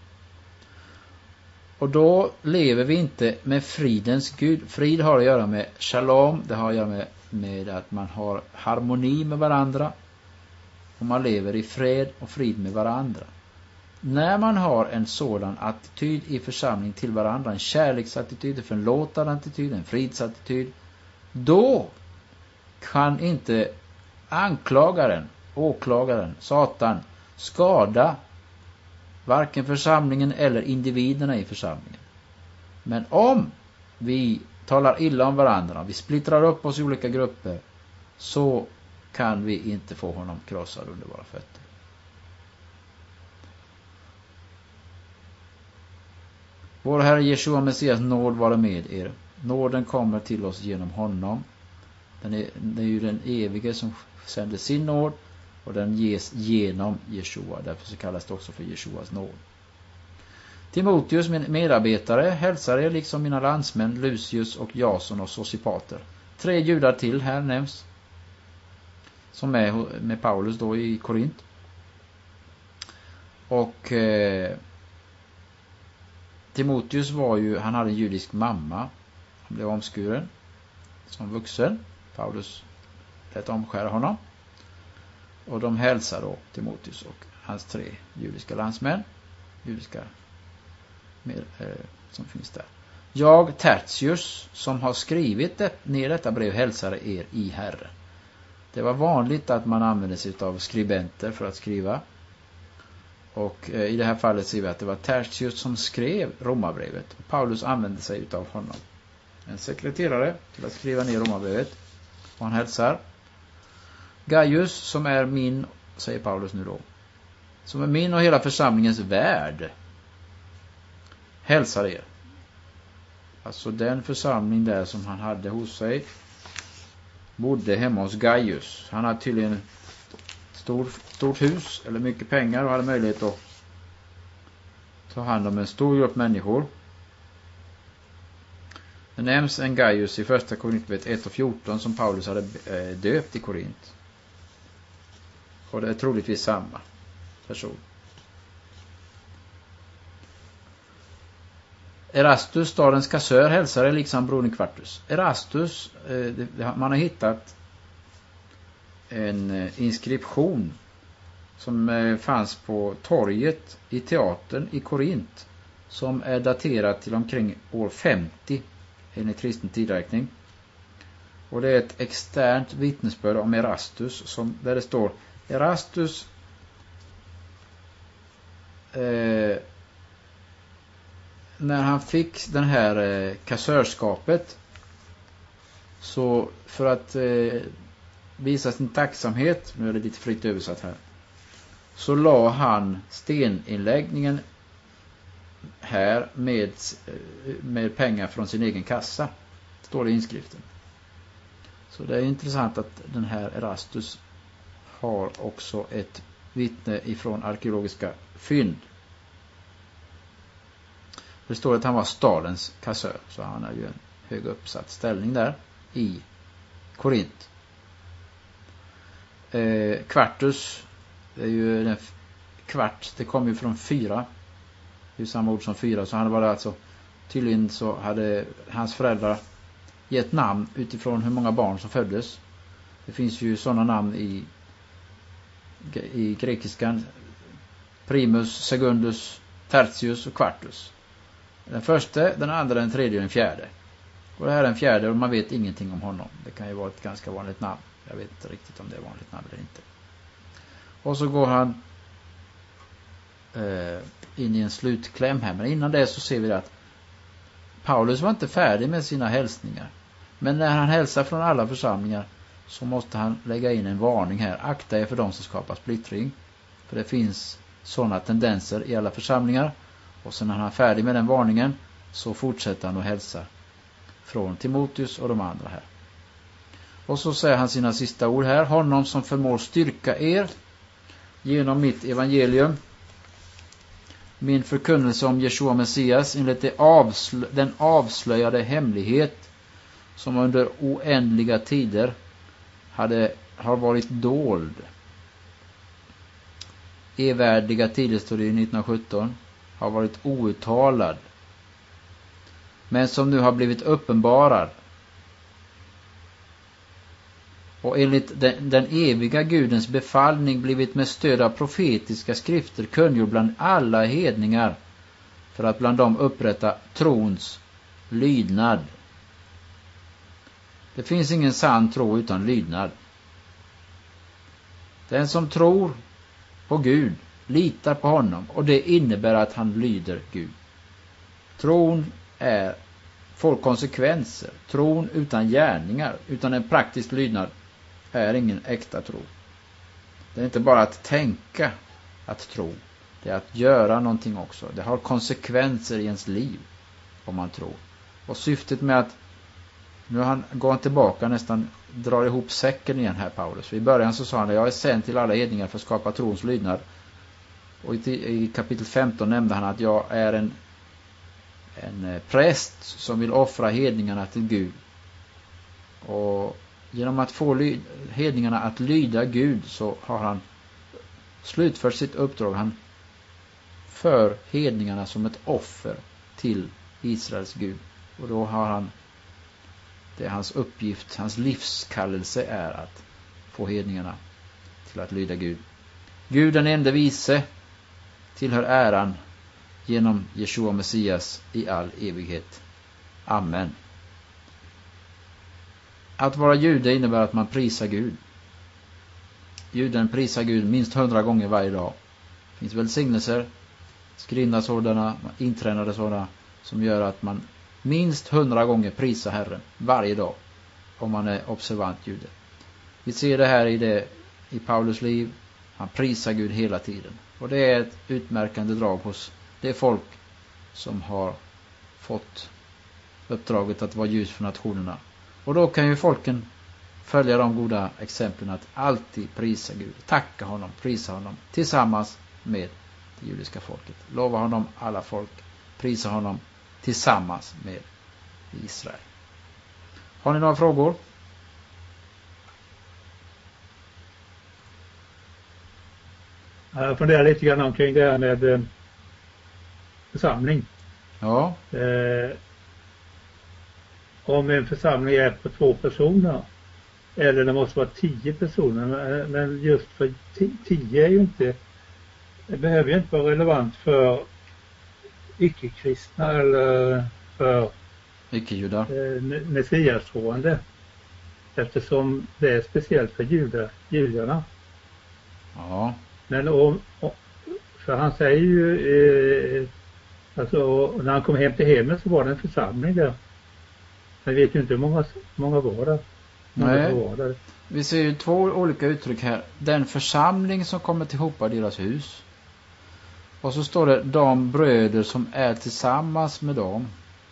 Och då lever vi inte med fridens Gud. Frid har att göra med shalom, det har att göra med, med att man har harmoni med varandra och man lever i fred och frid med varandra. När man har en sådan attityd i församling till varandra, en kärleksattityd, en förlåtande attityd, en fridsattityd, då kan inte anklagaren, åklagaren, Satan skada varken församlingen eller individerna i församlingen. Men om vi talar illa om varandra, vi splittrar upp oss i olika grupper, så kan vi inte få honom krossad under våra fötter. Vår Herre Jeshua Messias nåd vare med er. Nåden kommer till oss genom honom. Den är, det är ju den evige som sänder sin nåd, och den ges genom Jeshua. Därför så kallas det också för Jeshuas nåd. Timoteus, min medarbetare, hälsar er liksom mina landsmän Lucius och Jason och Sosipater. Tre judar till här nämns, som är med Paulus då i Korint. Och eh, Timoteus var ju, han hade en judisk mamma. Han blev omskuren som vuxen. Paulus lät omskära honom. Och de hälsar då Timoteus och hans tre judiska landsmän. Judiska med, eh, som finns där. Jag, Tertius, som har skrivit det, ner detta brev, hälsar er i Herren. Det var vanligt att man använde sig av skribenter för att skriva. Och eh, i det här fallet ser vi att det var Tertius som skrev Romarbrevet. Paulus använde sig av honom. En sekreterare till att skriva ner Romarbrevet. Och han hälsar. Gaius, som är min, säger Paulus nu då, som är min och hela församlingens värd, hälsar er. Alltså den församling där som han hade hos sig bodde hemma hos Gaius. Han hade tydligen ett stor, stort hus eller mycket pengar och hade möjlighet att ta hand om en stor grupp människor. Det nämns en Gaius i första Korintierbrevet ett och fjorton som Paulus hade döpt i Korint. Och det är troligtvis samma person. Erastus, stadens kassör, hälsar liksom brodern Quartus. Erastus, eh, man har hittat en eh, inskription som eh, fanns på torget i teatern i Korint, som är daterad till omkring år femtio enligt kristen tidräkning. Och det är ett externt vittnesbörd om Erastus, som, där det står Erastus eh, när han fick den här eh, kassörskapet, så för att eh, visa sin tacksamhet, nu är det lite fritt översatt här, så la han steninläggningen här med, med pengar från sin egen kassa, står det i inskriften. Så det är intressant att den här Erastus har också ett vittne ifrån arkeologiska fynd. Det står att han var stadens kassör, så han har ju en hög uppsatt ställning där i Korint. Eh, Quartus, det är ju en kvart, det kommer ju från fyra Det är samma ord som fyra. Så han var alltså, tydligen så hade hans föräldrar gett namn utifrån hur många barn som föddes. Det finns ju sådana namn i, i grekiskan. Primus, Secundus, Tertius och Quartus. Den första, den andra, den tredje och den fjärde. Och det här är den fjärde och man vet ingenting om honom. Det kan ju vara ett ganska vanligt namn. Jag vet inte riktigt om det är vanligt namn eller inte. Och så går han eh, in i en slutkläm här. Men innan det så ser vi att Paulus var inte färdig med sina hälsningar. Men när han hälsar från alla församlingar så måste han lägga in en varning här. Akta er för de som skapar splittring. För det finns sådana tendenser i alla församlingar. Och sen när han är färdig med den varningen så fortsätter han att hälsa från Timoteus och de andra här. Och så säger han sina sista ord här. Honom som förmår styrka er genom mitt evangelium, min förkunnelse om Jeshua Messias enligt det avslö- den avslöjade hemlighet som under oändliga tider hade, har varit dold. Evärdiga tider, står det i nittonhundrasjutton, har varit outtalad, men som nu har blivit uppenbarad. Och enligt den, den eviga Gudens befallning blivit med stöd av profetiska skrifter kungjord bland alla hedningar, för att bland dem upprätta trons lydnad. Det finns ingen sann tro utan lydnad. Den som tror på Gud litar på honom, och det innebär att han lyder Gud. Tron är, får konsekvenser. Tron utan gärningar, utan en praktisk lydnad, är ingen äkta tro. Det är inte bara att tänka att tro. Det är att göra någonting också. Det har konsekvenser i ens liv om man tror. Och syftet med att nu han går han tillbaka, nästan drar ihop säcken igen här, Paulus. I början så sa han att jag är sänd till alla hedningar för att skapa trons lydnad. Och i, i kapitel femton nämnde han att jag är en, en präst som vill offra hedningarna till Gud. Och genom att få ly, hedningarna att lyda Gud så har han slutfört sitt uppdrag. Han för hedningarna som ett offer till Israels Gud. Och då har han, det är hans uppgift, hans livskallelse är att få hedningarna till att lyda Gud. Gud den enda vise tillhör äran genom Jeshua Messias i all evighet. Amen. Att vara jude innebär att man prisar Gud. Juden prisar Gud minst hundra gånger varje dag. Det finns välsignelser, skrivna sådana, intränade sådana, som gör att man minst hundra gånger prisar Herren varje dag, om man är observant jude. Vi ser det här i, det, i Paulus liv. Han prisar Gud hela tiden. Och det är ett utmärkande drag hos det folk som har fått uppdraget att vara ljus för nationerna. Och då kan ju folken följa de goda exemplen att alltid prisa Gud, tacka honom, prisa honom tillsammans med det judiska folket. Lova honom alla folk, prisa honom tillsammans med Israel. Har ni några frågor? Jag funderar lite grann omkring det här med eh, församling. Ja. Eh, om en församling är på två personer, eller det måste vara tio personer, men just för tio är ju inte, det behöver ju inte vara relevant för icke-kristna eller för icke-judar, eh, messiastroende, eftersom det är speciellt för judar, judarna. Ja. Men om, för han säger ju eh, alltså när han kom hem till hemmet så var det en församling där. Jag vet ju inte hur många, många var där. Många Nej. var där. Vi ser ju två olika uttryck här. Den församling som kommer tillhopa deras hus. Och så står det de bröder som är tillsammans med dem.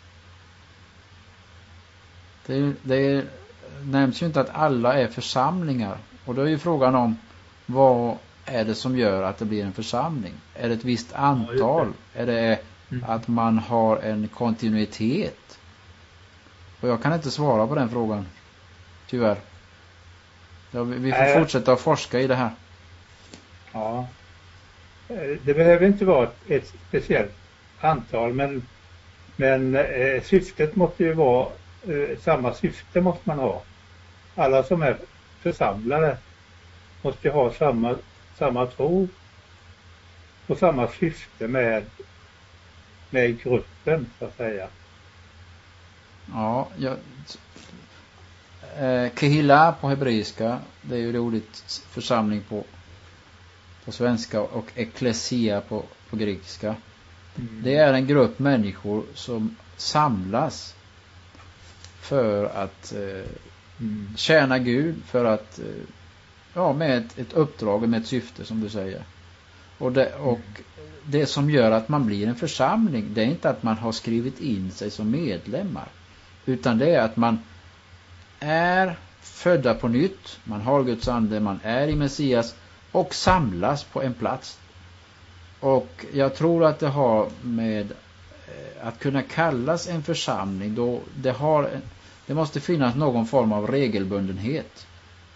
Det, det nämns ju inte att alla är församlingar. Och då är ju frågan om vad är det som gör att det blir en församling? Är det ett visst antal? Ja, är det mm. att man har en kontinuitet? Och jag kan inte svara på den frågan. Tyvärr. Ja, vi, vi får äh, fortsätta att forska i det här. Ja. Det behöver inte vara ett speciellt antal, men, men eh, syftet måste ju vara, eh, samma syfte måste man ha. Alla som är församlade måste ha samma, samma tro och samma syfte med, med gruppen, så att säga. Ja, jag, eh, Kehila på hebreiska, det är ju det ordet församling på, på svenska, och ekklesia på, på grekiska. Mm. Det är en grupp människor som samlas för att eh, mm. tjäna Gud, för att eh, ja, med ett, ett uppdrag och med ett syfte, som du säger. Och, det, och mm. det som gör att man blir en församling, det är inte att man har skrivit in sig som medlemmar, utan det är att man är födda på nytt, man har Guds ande, man är i Messias och samlas på en plats. Och jag tror att det har med att kunna kallas en församling, då det har, det måste finnas någon form av regelbundenhet.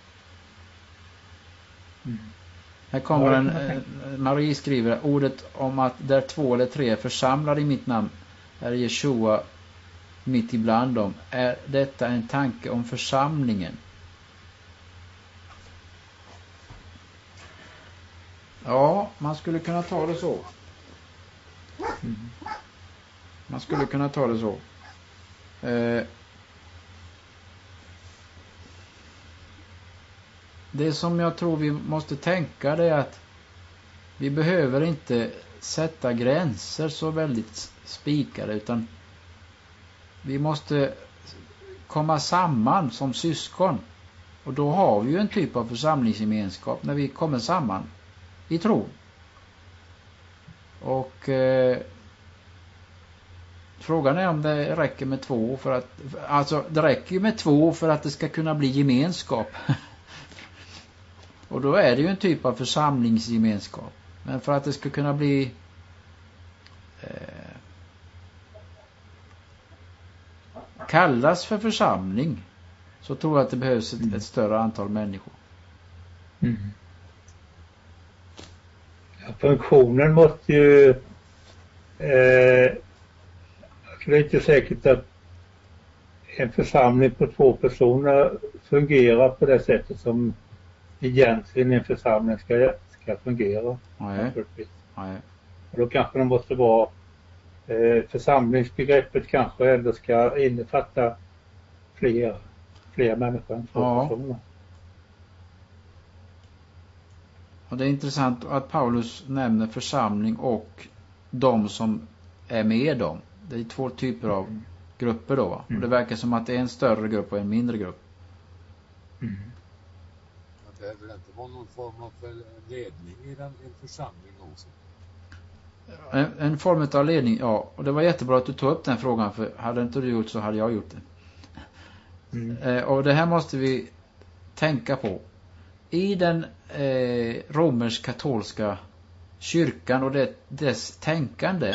Mm. Här kommer en, Marie skriver ordet om att där två eller tre är församlade i mitt namn är Jeshua mitt ibland dem. Är detta en tanke om församlingen? Ja, man skulle kunna ta det så. Mm. Man skulle kunna ta det så. Eh, det som jag tror vi måste tänka, det är att vi behöver inte sätta gränser så väldigt spikade, utan vi måste komma samman som syskon. Och då har vi ju en typ av församlingsgemenskap när vi kommer samman i tro. Och eh, frågan är om det räcker med två för att, alltså det räcker ju med två för att det ska kunna bli gemenskap. Och då är det ju en typ av församlingsgemenskap. Men för att det ska kunna bli eh, kallas för församling, så tror jag att det behövs ett, ett större antal människor. Mm. Ja, funktionen måste ju eh, det är inte säkert att en församling på två personer fungerar på det sättet som egentligen en församling ska, ska fungera. Nej. Nej. Och då kanske det måste vara eh, församlingsbegreppet kanske ändå ska innefatta fler, fler människor än två ja. personer. Och det är intressant att Paulus nämner församling och de som är med dem. Det är två typer av mm. grupper då, va? Mm. Och det verkar som att det är en större grupp och en mindre grupp. Mm. Det är väl inte någon form av ledning i den, en församling också? En, en form av ledning, ja. Och det var jättebra att du tog upp den frågan, för hade inte du gjort så hade jag gjort det. Mm. Eh, och det här måste vi tänka på. I den eh, romersk-katolska kyrkan och det, dess tänkande,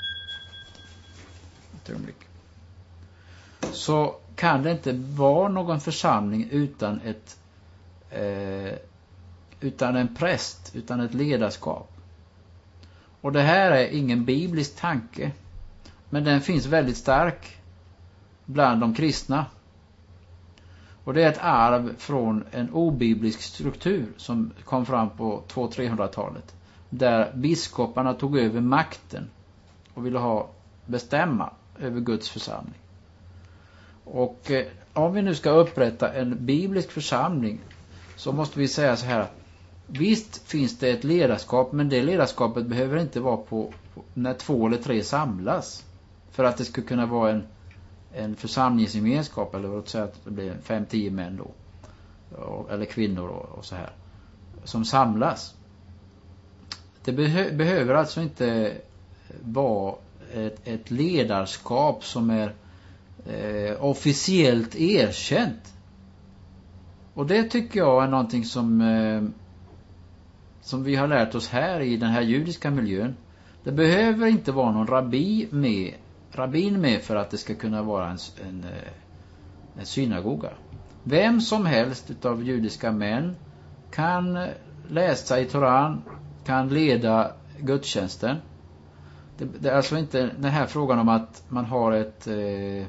så kan det inte vara någon församling utan ett eh, utan en präst, utan ett ledarskap. Och det här är ingen biblisk tanke, men den finns väldigt stark bland de kristna. Och det är ett arv från en obiblisk struktur som kom fram på tvåhundra- trehundratalet, där biskoparna tog över makten och ville ha bestämma över Guds församling. Och eh, om vi nu ska upprätta en biblisk församling, så måste vi säga så här: visst finns det ett ledarskap, men det ledarskapet behöver inte vara på, på när två eller tre samlas för att det ska kunna vara en en församlingsgemenskap, eller låt säga att det blir fem till tio män då, eller kvinnor och, och så här, som samlas. Det behö, behöver alltså inte vara ett, ett ledarskap som är eh, officiellt erkänt. Och det tycker jag är någonting som eh, som vi har lärt oss här i den här judiska miljön. Det behöver inte vara någon rabbi med rabbin med för att det ska kunna vara en, en, en synagoga. Vem som helst utav judiska män kan läsa i Toran, kan leda gudstjänsten. Det, det är alltså inte den här frågan om att man har ett eh,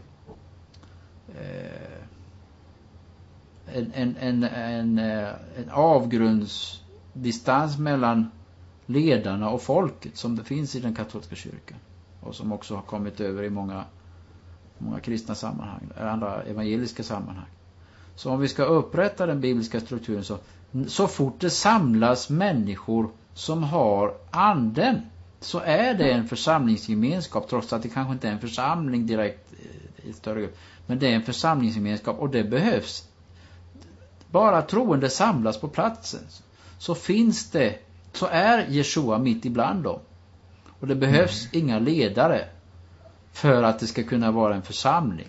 eh, en, en, en, en, en avgrundsdistans mellan ledarna och folket som det finns i den katolska kyrkan och som också har kommit över i många, många kristna sammanhang eller andra evangeliska sammanhang. Så om vi ska upprätta den bibliska strukturen så, så fort det samlas människor som har anden så är det en församlingsgemenskap, trots att det kanske inte är en församling direkt i större grupp, men det är en församlingsgemenskap och det behövs. Bara troende samlas på platsen så finns det, så är Jeshua mitt ibland dem. Och det behövs mm. inga ledare för att det ska kunna vara en församling.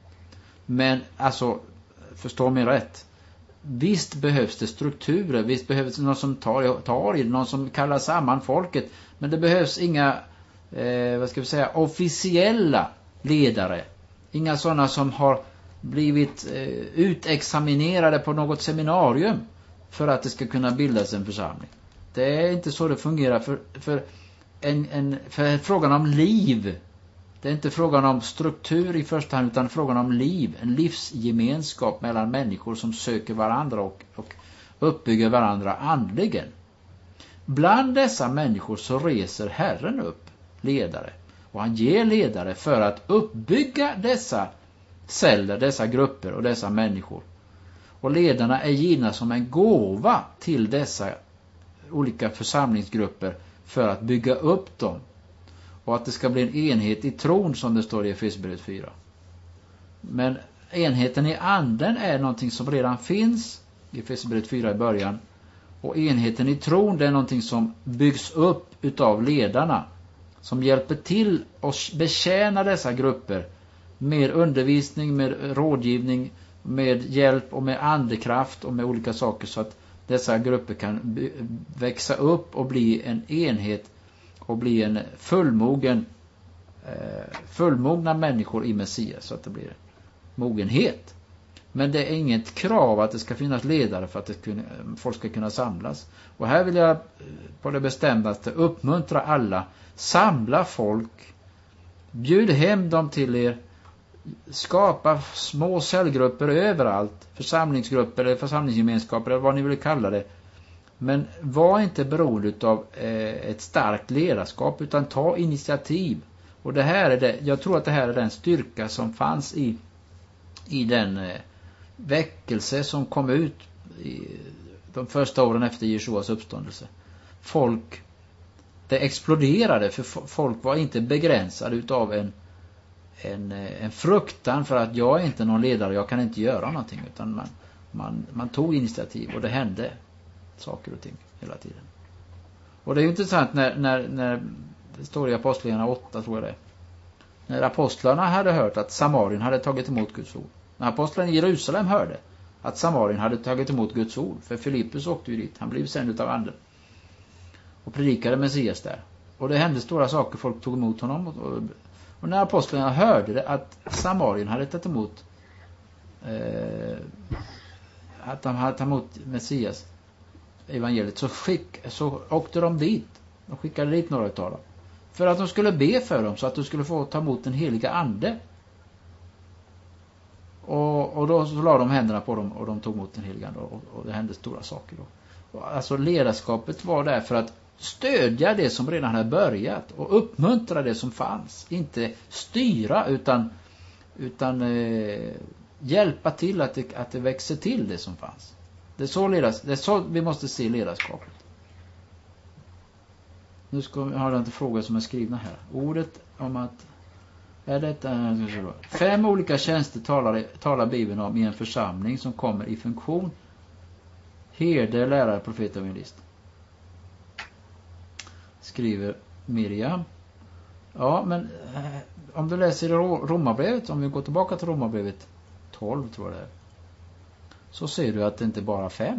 Men alltså, förstå mig rätt. Visst behövs det strukturer, visst behövs det någon som tar, tar i det, någon som kallar samman folket. Men det behövs inga, eh, vad ska vi säga, officiella ledare. Inga sådana som har blivit eh, utexaminerade på något seminarium för att det ska kunna bildas en församling. Det är inte så det fungerar för, för, en, en, för frågan om liv. Det är inte frågan om struktur i första hand utan frågan om liv. En livsgemenskap mellan människor som söker varandra och, och uppbygger varandra andligen. Bland dessa människor så reser Herren upp ledare. Och han ger ledare för att uppbygga dessa celler, dessa grupper och dessa människor. Och ledarna är givna som en gåva till dessa olika församlingsgrupper för att bygga upp dem. Och att det ska bli en enhet i tron som det står i Efesierbrevet fyra. Men enheten i anden är någonting som redan finns i Efesierbrevet fyra i början. Och enheten i tron det är någonting som byggs upp utav ledarna. Som hjälper till att betjäna dessa grupper med undervisning, med rådgivning, med hjälp och med andekraft och med olika saker så att dessa grupper kan växa upp och bli en enhet och bli en fullmogen fullmogna människor i Messias så att det blir mogenhet. Men det är inget krav att det ska finnas ledare för att det kunna, folk ska kunna samlas. Och här vill jag på det bestämdaste uppmuntra alla. Samla folk. Bjud hem dem till er. Skapa små cellgrupper överallt. Församlingsgrupper eller församlingsgemenskaper eller vad ni vill kalla det. Men var inte beroende av eh, ett starkt ledarskap utan ta initiativ. Och det här är det, jag tror att det här är den styrka som fanns i, i den eh, väckelse som kom ut i de första åren efter Jeshuas uppståndelse. Folk, det exploderade för folk var inte begränsade utav en, en, en fruktan för att jag är inte någon ledare, jag kan inte göra någonting. Utan man, man, man tog initiativ och det hände saker och ting hela tiden. Och det är ju intressant när, när, när det står i Apostlagärningarna åtta tror jag det är. När apostlarna hade hört att Samarien hade tagit emot Guds ord. När apostlarna i Jerusalem hörde att Samarien hade tagit emot Guds ord. För Filippus åkte ju dit. Han blev sänd utav anden. Och predikade Messias där. Och det hände stora saker. Folk tog emot honom. Och, och, och när apostlarna hörde det att Samarien hade tagit emot eh, att de hade tagit emot Messias evangeliet så, skick, så åkte de dit. De skickade dit några utav dem. För att de skulle be för dem så att de skulle få ta emot den heliga ande. Och, och då så la de händerna på dem och de tog emot den heliga ande. Och, och det hände stora saker då. Och alltså ledarskapet var där för att stödja det som redan hade börjat. Och uppmuntra det som fanns. Inte styra utan, utan eh, hjälpa till att det, att det växer till det som fanns. Det är så, ledas, det är så vi måste se ledarskapet. Nu ska vi ha en fråga som är skrivna här. Ordet om att är detta, fem olika tjänster talar, talar Bibeln om i en församling som kommer i funktion. Herde, lärare, profet och evangelist. Skriver Miriam. Ja, men eh, om du läser Romarbrevet, om vi går tillbaka till Romarbrevet tolv tror jag det är. Så ser du att det inte bara är fem.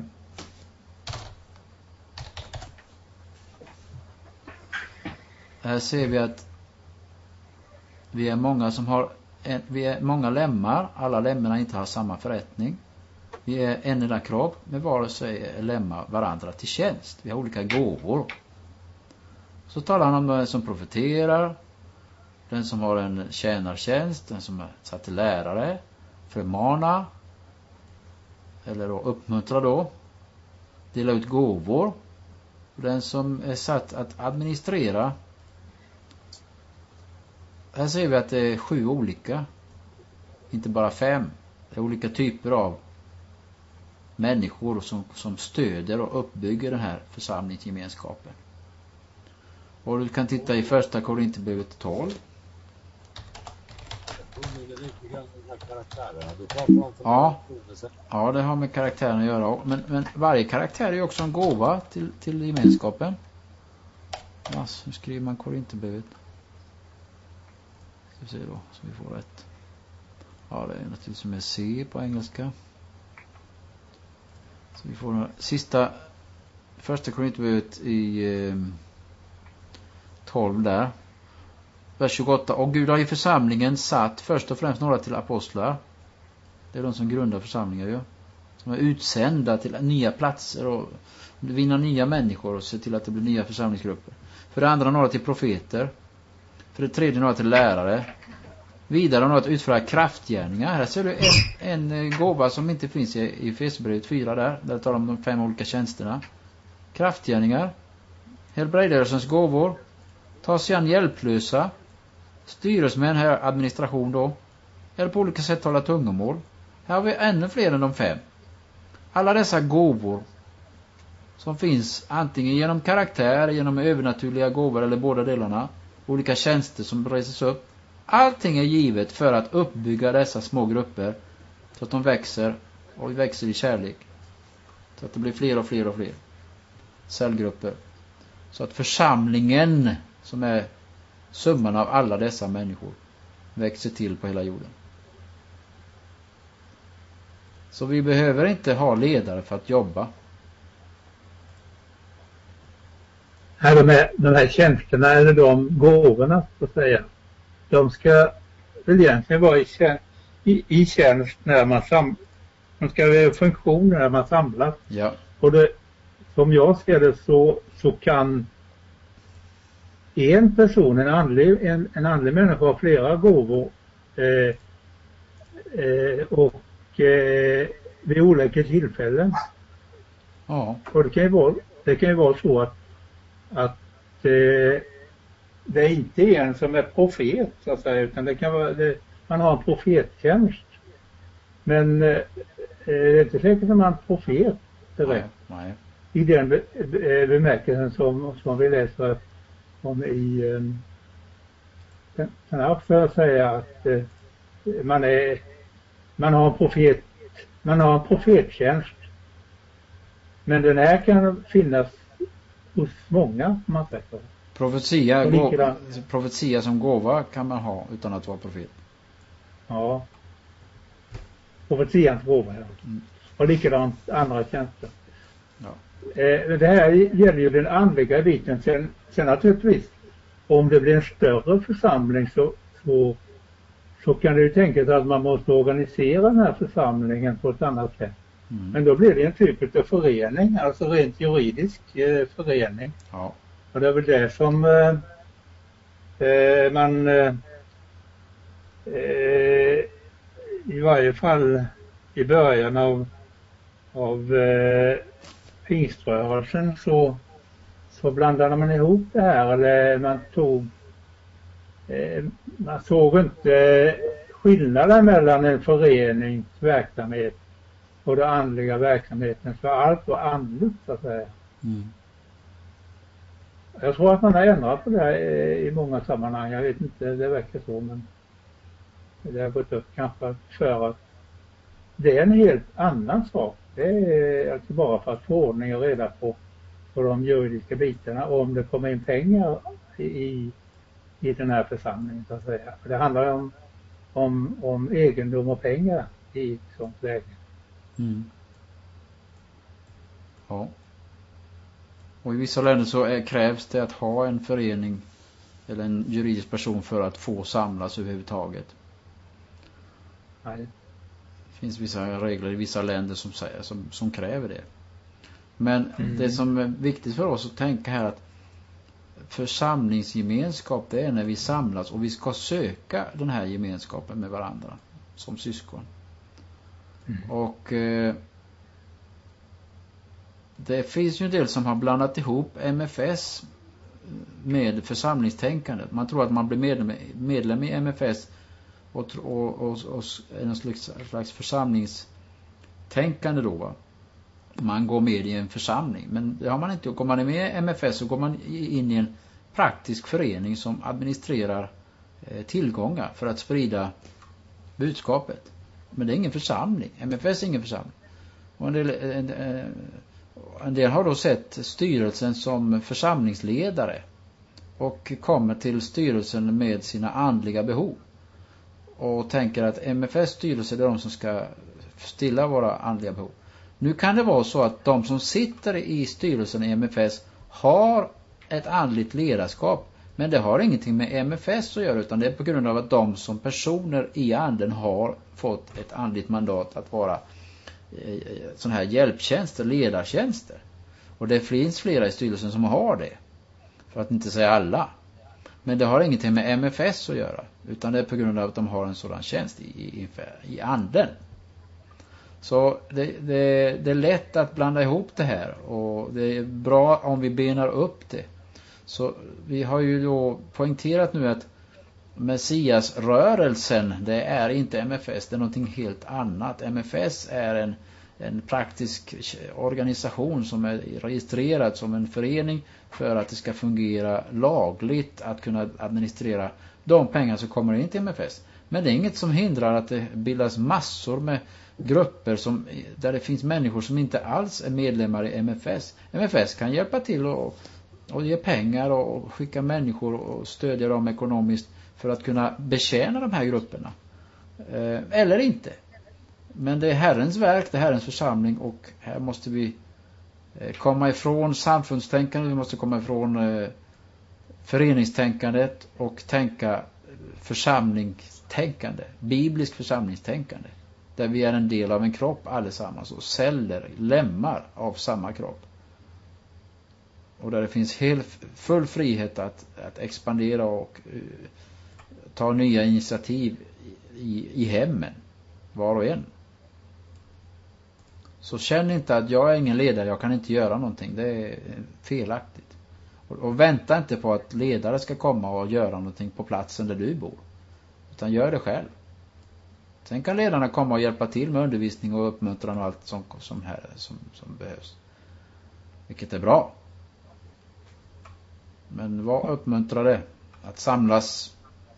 Här ser vi att vi är många som har en, vi är många lemmar. Alla lemmarna inte har samma förrättning. Vi är en enda kropp med vare sig lemmar varandra till tjänst. Vi har olika gåvor. Så talar han om den som profeterar, den som har en tjänartjänst, den som är satt till lärare, förmana eller då uppmuntra då, dela ut gåvor, och den som är satt att administrera. Här ser vi att det är sju olika, inte bara fem. Det är olika typer av människor som, som stöder och uppbygger den här församlingsgemenskapen. Och du kan titta i första Korinthierbrevet tolv. Ja, ja, det har med karaktären att göra. Men, men varje karaktär är också en gåva till, till gemenskapen. Ja, hur skriver man Korinthierbrevet? Ska vi se då, så vi får rätt. Ja, det är naturligtvis som är C på engelska. Så vi får den sista första Korinthierbrevet i eh, tolv där. Vers tjugoåtta. Och Gud har i församlingen satt först och främst några till apostlar. Det är de som grundar församlingar ju. Som är utsända till nya platser och vinna nya människor och se till att det blir nya församlingsgrupper. För det andra några till profeter. För det tredje några till lärare. Vidare några att utföra kraftgärningar. Här ser du en, en gåva som inte finns i, i Efesierbrevet fyra där. Där talar om de fem olika tjänsterna. Kraftgärningar. Helbrägdagörelsens gåvor. Ta sig an hjälplösa. Styresmän här, administration då. Eller på olika sätt tala tungomål. Här har vi ännu fler än de fem. Alla dessa gåvor som finns antingen genom karaktär, genom övernaturliga gåvor eller båda delarna. Olika tjänster som reses upp. Allting är givet för att uppbygga dessa små grupper så att de växer och växer i kärlek. Så att det blir fler och fler och fler cellgrupper. Så att församlingen som är summan av alla dessa människor växer till på hela jorden. Så vi behöver inte ha ledare för att jobba. Här de, här, de här tjänsterna eller de gåvorna så att säga. De ska väl egentligen vara i tjänst, i, i tjänst när man sam, de ska vara funktion när man samlas. Ja. Och det, som jag ser det så, så kan en person, en andlig, en, en andlig människa ha flera gåvor eh, eh, och eh, vid olika tillfällen. Ja. Och det kan ju vara, det kan ju vara så att, att eh, det är inte en som är profet så att säga, utan det kan vara, det, man har en profettjänst. Men eh, det är inte säkert att man är en profet direkt. Nej, nej. I den be, be, bemärkelsen som, som vi läser om i eh, kan jag också säga att eh, man är man har en profet man har en profettjänst. Men den här kan finnas hos många, om man säger så. Profetia, gå, profetia som gåva kan man ha utan att vara profet. Ja. Profetians gåva, ja. Mm. Och likadant andra tjänster. Ja. Eh, det här gäller ju den andliga biten. Sen, sen naturligtvis, om det blir en större församling så, så, så kan det ju tänkas att man måste organisera den här församlingen på ett annat sätt. Mm. Men då blir det en typ av förening, alltså rent juridisk eh, förening. Ja. Och det är väl det som eh, man eh, i varje fall i början av, av eh, pingströrelsen så, så blandade man ihop det här. Eller man tog eh, man såg inte skillnaden mellan en förenings verksamhet och den andliga verksamheten. Så allt var andligt så att säga. Mm. Jag tror att man har ändrat på det här i många sammanhang. Jag vet inte, det verkar så, men det har gått upp kanske för att det är en helt annan sak. Det är alltså bara för att få ordning och reda på, på de juridiska bitarna och om det kommer in pengar i, i den här församlingen så att säga. För det handlar om, om, om egendom och pengar i ett sånt läge. Mm. Ja. Och i vissa länder så är, krävs det att ha en förening eller en juridisk person för att få samlas överhuvudtaget. Nej. Det finns vissa regler i vissa länder som, säger, som, som kräver det. Men mm. det som är viktigt för oss att tänka här att församlingsgemenskap, det är när vi samlas och vi ska söka den här gemenskapen med varandra som syskon. Mm. Och eh, det finns ju en del som har blandat ihop M F S med församlingstänkandet. Man tror att man blir medlem, medlem i M F S och, och, och, och är någon slags, slags församlingstänkande då, va? Man går med i en församling, men det har man inte. Går man med i M F S så går man in i en praktisk förening som administrerar eh, tillgångar för att sprida budskapet. Men det är ingen församling. M F S är ingen församling. Och en del, en, en del har då sett styrelsen som församlingsledare och kommer till styrelsen med sina andliga behov och tänker att M F S styrelse är de som ska stilla våra andliga behov. Nu kan det vara så att de som sitter i styrelsen i M F S har ett andligt ledarskap, men det har ingenting med M F S att göra, utan det är på grund av att de som personer i anden har fått ett andligt mandat att vara eh, sån här hjälptjänster, ledartjänster. Och det finns flera i styrelsen som har det, för att inte säga alla. Men det har ingenting med M F S att göra, utan det är på grund av att de har en sådan tjänst i, i, i anden. Så det, det, det är lätt att blanda ihop det här, och det är bra om vi benar upp det. Så vi har ju då poängterat nu att Messiasrörelsen, det är inte M F S, det är någonting helt annat. M F S är en, en praktisk organisation som är registrerad som en förening för att det ska fungera lagligt att kunna administrera de pengar som kommer in till M F S. Men det är inget som hindrar att det bildas massor med grupper som, där det finns människor som inte alls är medlemmar i M F S. M F S kan hjälpa till och, och ge pengar och skicka människor och stödja dem ekonomiskt för att kunna betjäna de här grupperna. Eh, eller inte. Men det är Herrens verk, det är Herrens församling, och här måste vi eh, komma ifrån samfundstänkandet, vi måste komma ifrån eh, föreningstänkandet och tänka församlingstänkande, biblisk församlingstänkande. Där vi är en del av en kropp allesammans och celler, lemmar av samma kropp. Och där det finns helt, full frihet att, att expandera och uh, ta nya initiativ i, i hemmen, var och en. Så känn inte att jag är ingen ledare, jag kan inte göra någonting. Det är felaktigt. Och, och vänta inte på att ledare ska komma och göra någonting på platsen där du bor. Utan gör det själv. Sen kan ledarna komma och hjälpa till med undervisning och uppmuntran och allt som, som, här, som, som behövs. Vilket är bra. Men var uppmuntrade att samlas.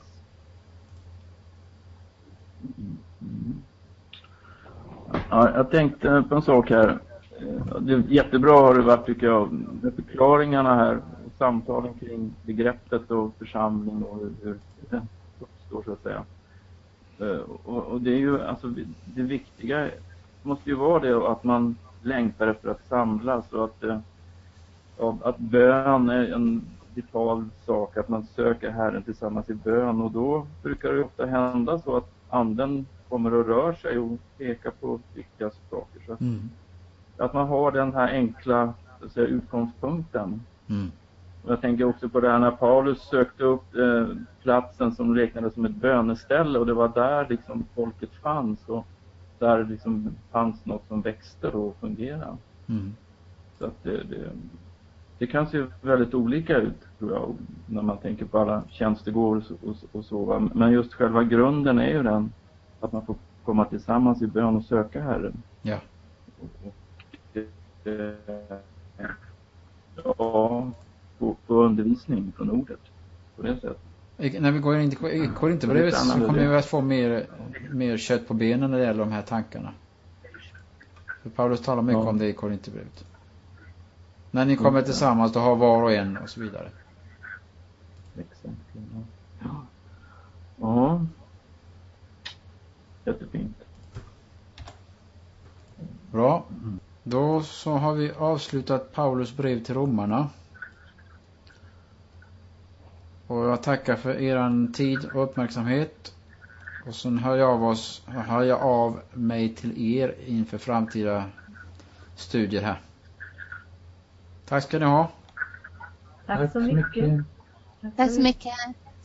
Ja, jag tänkte på en sak här. Det är jättebra har det varit, tycker jag, med förklaringarna här. Samtalen kring begreppet och församling och hur, hur det uppstår, så att säga. Och, och det är ju, alltså, det viktiga måste ju vara det att man längtar efter att samlas, och att, att bön är en vital sak, att man söker Herren tillsammans i bön. Och då brukar det ofta hända så att anden kommer och rör sig och pekar på viktiga saker. Så att, mm. att man har den här enkla, så att säga, utgångspunkten. Mm. Och jag tänker också på det här när Paulus sökte upp eh, platsen som räknades som ett böneställe, och det var där liksom folket fanns, och där liksom fanns något som växte och fungerade. Mm. Så att det, det, det kan se väldigt olika ut, tror jag, när man tänker på alla tjänstegård och, och, och så. Men just själva grunden är ju den att man får komma tillsammans i bön och söka Herren. Ja. Och, och, eh, ja, på, på undervisning från ordet på det sättet. När vi går in i Korinthierbrevet så kommer vi att få mer, mer kött på benen när det gäller de här tankarna. För Paulus talar mycket ja. om det i Korinthierbrevet. När ni kommer tillsammans, då har var och en och så vidare. Exempel. Ja. Ja. Jättefint. Bra. Då så har vi avslutat Paulus brev till romarna. Och jag tackar för eran tid och uppmärksamhet. Och sen hör jag av oss, hör jag av mig till er inför framtida studier här. Tack ska ni ha. Tack så mycket. Tack så mycket.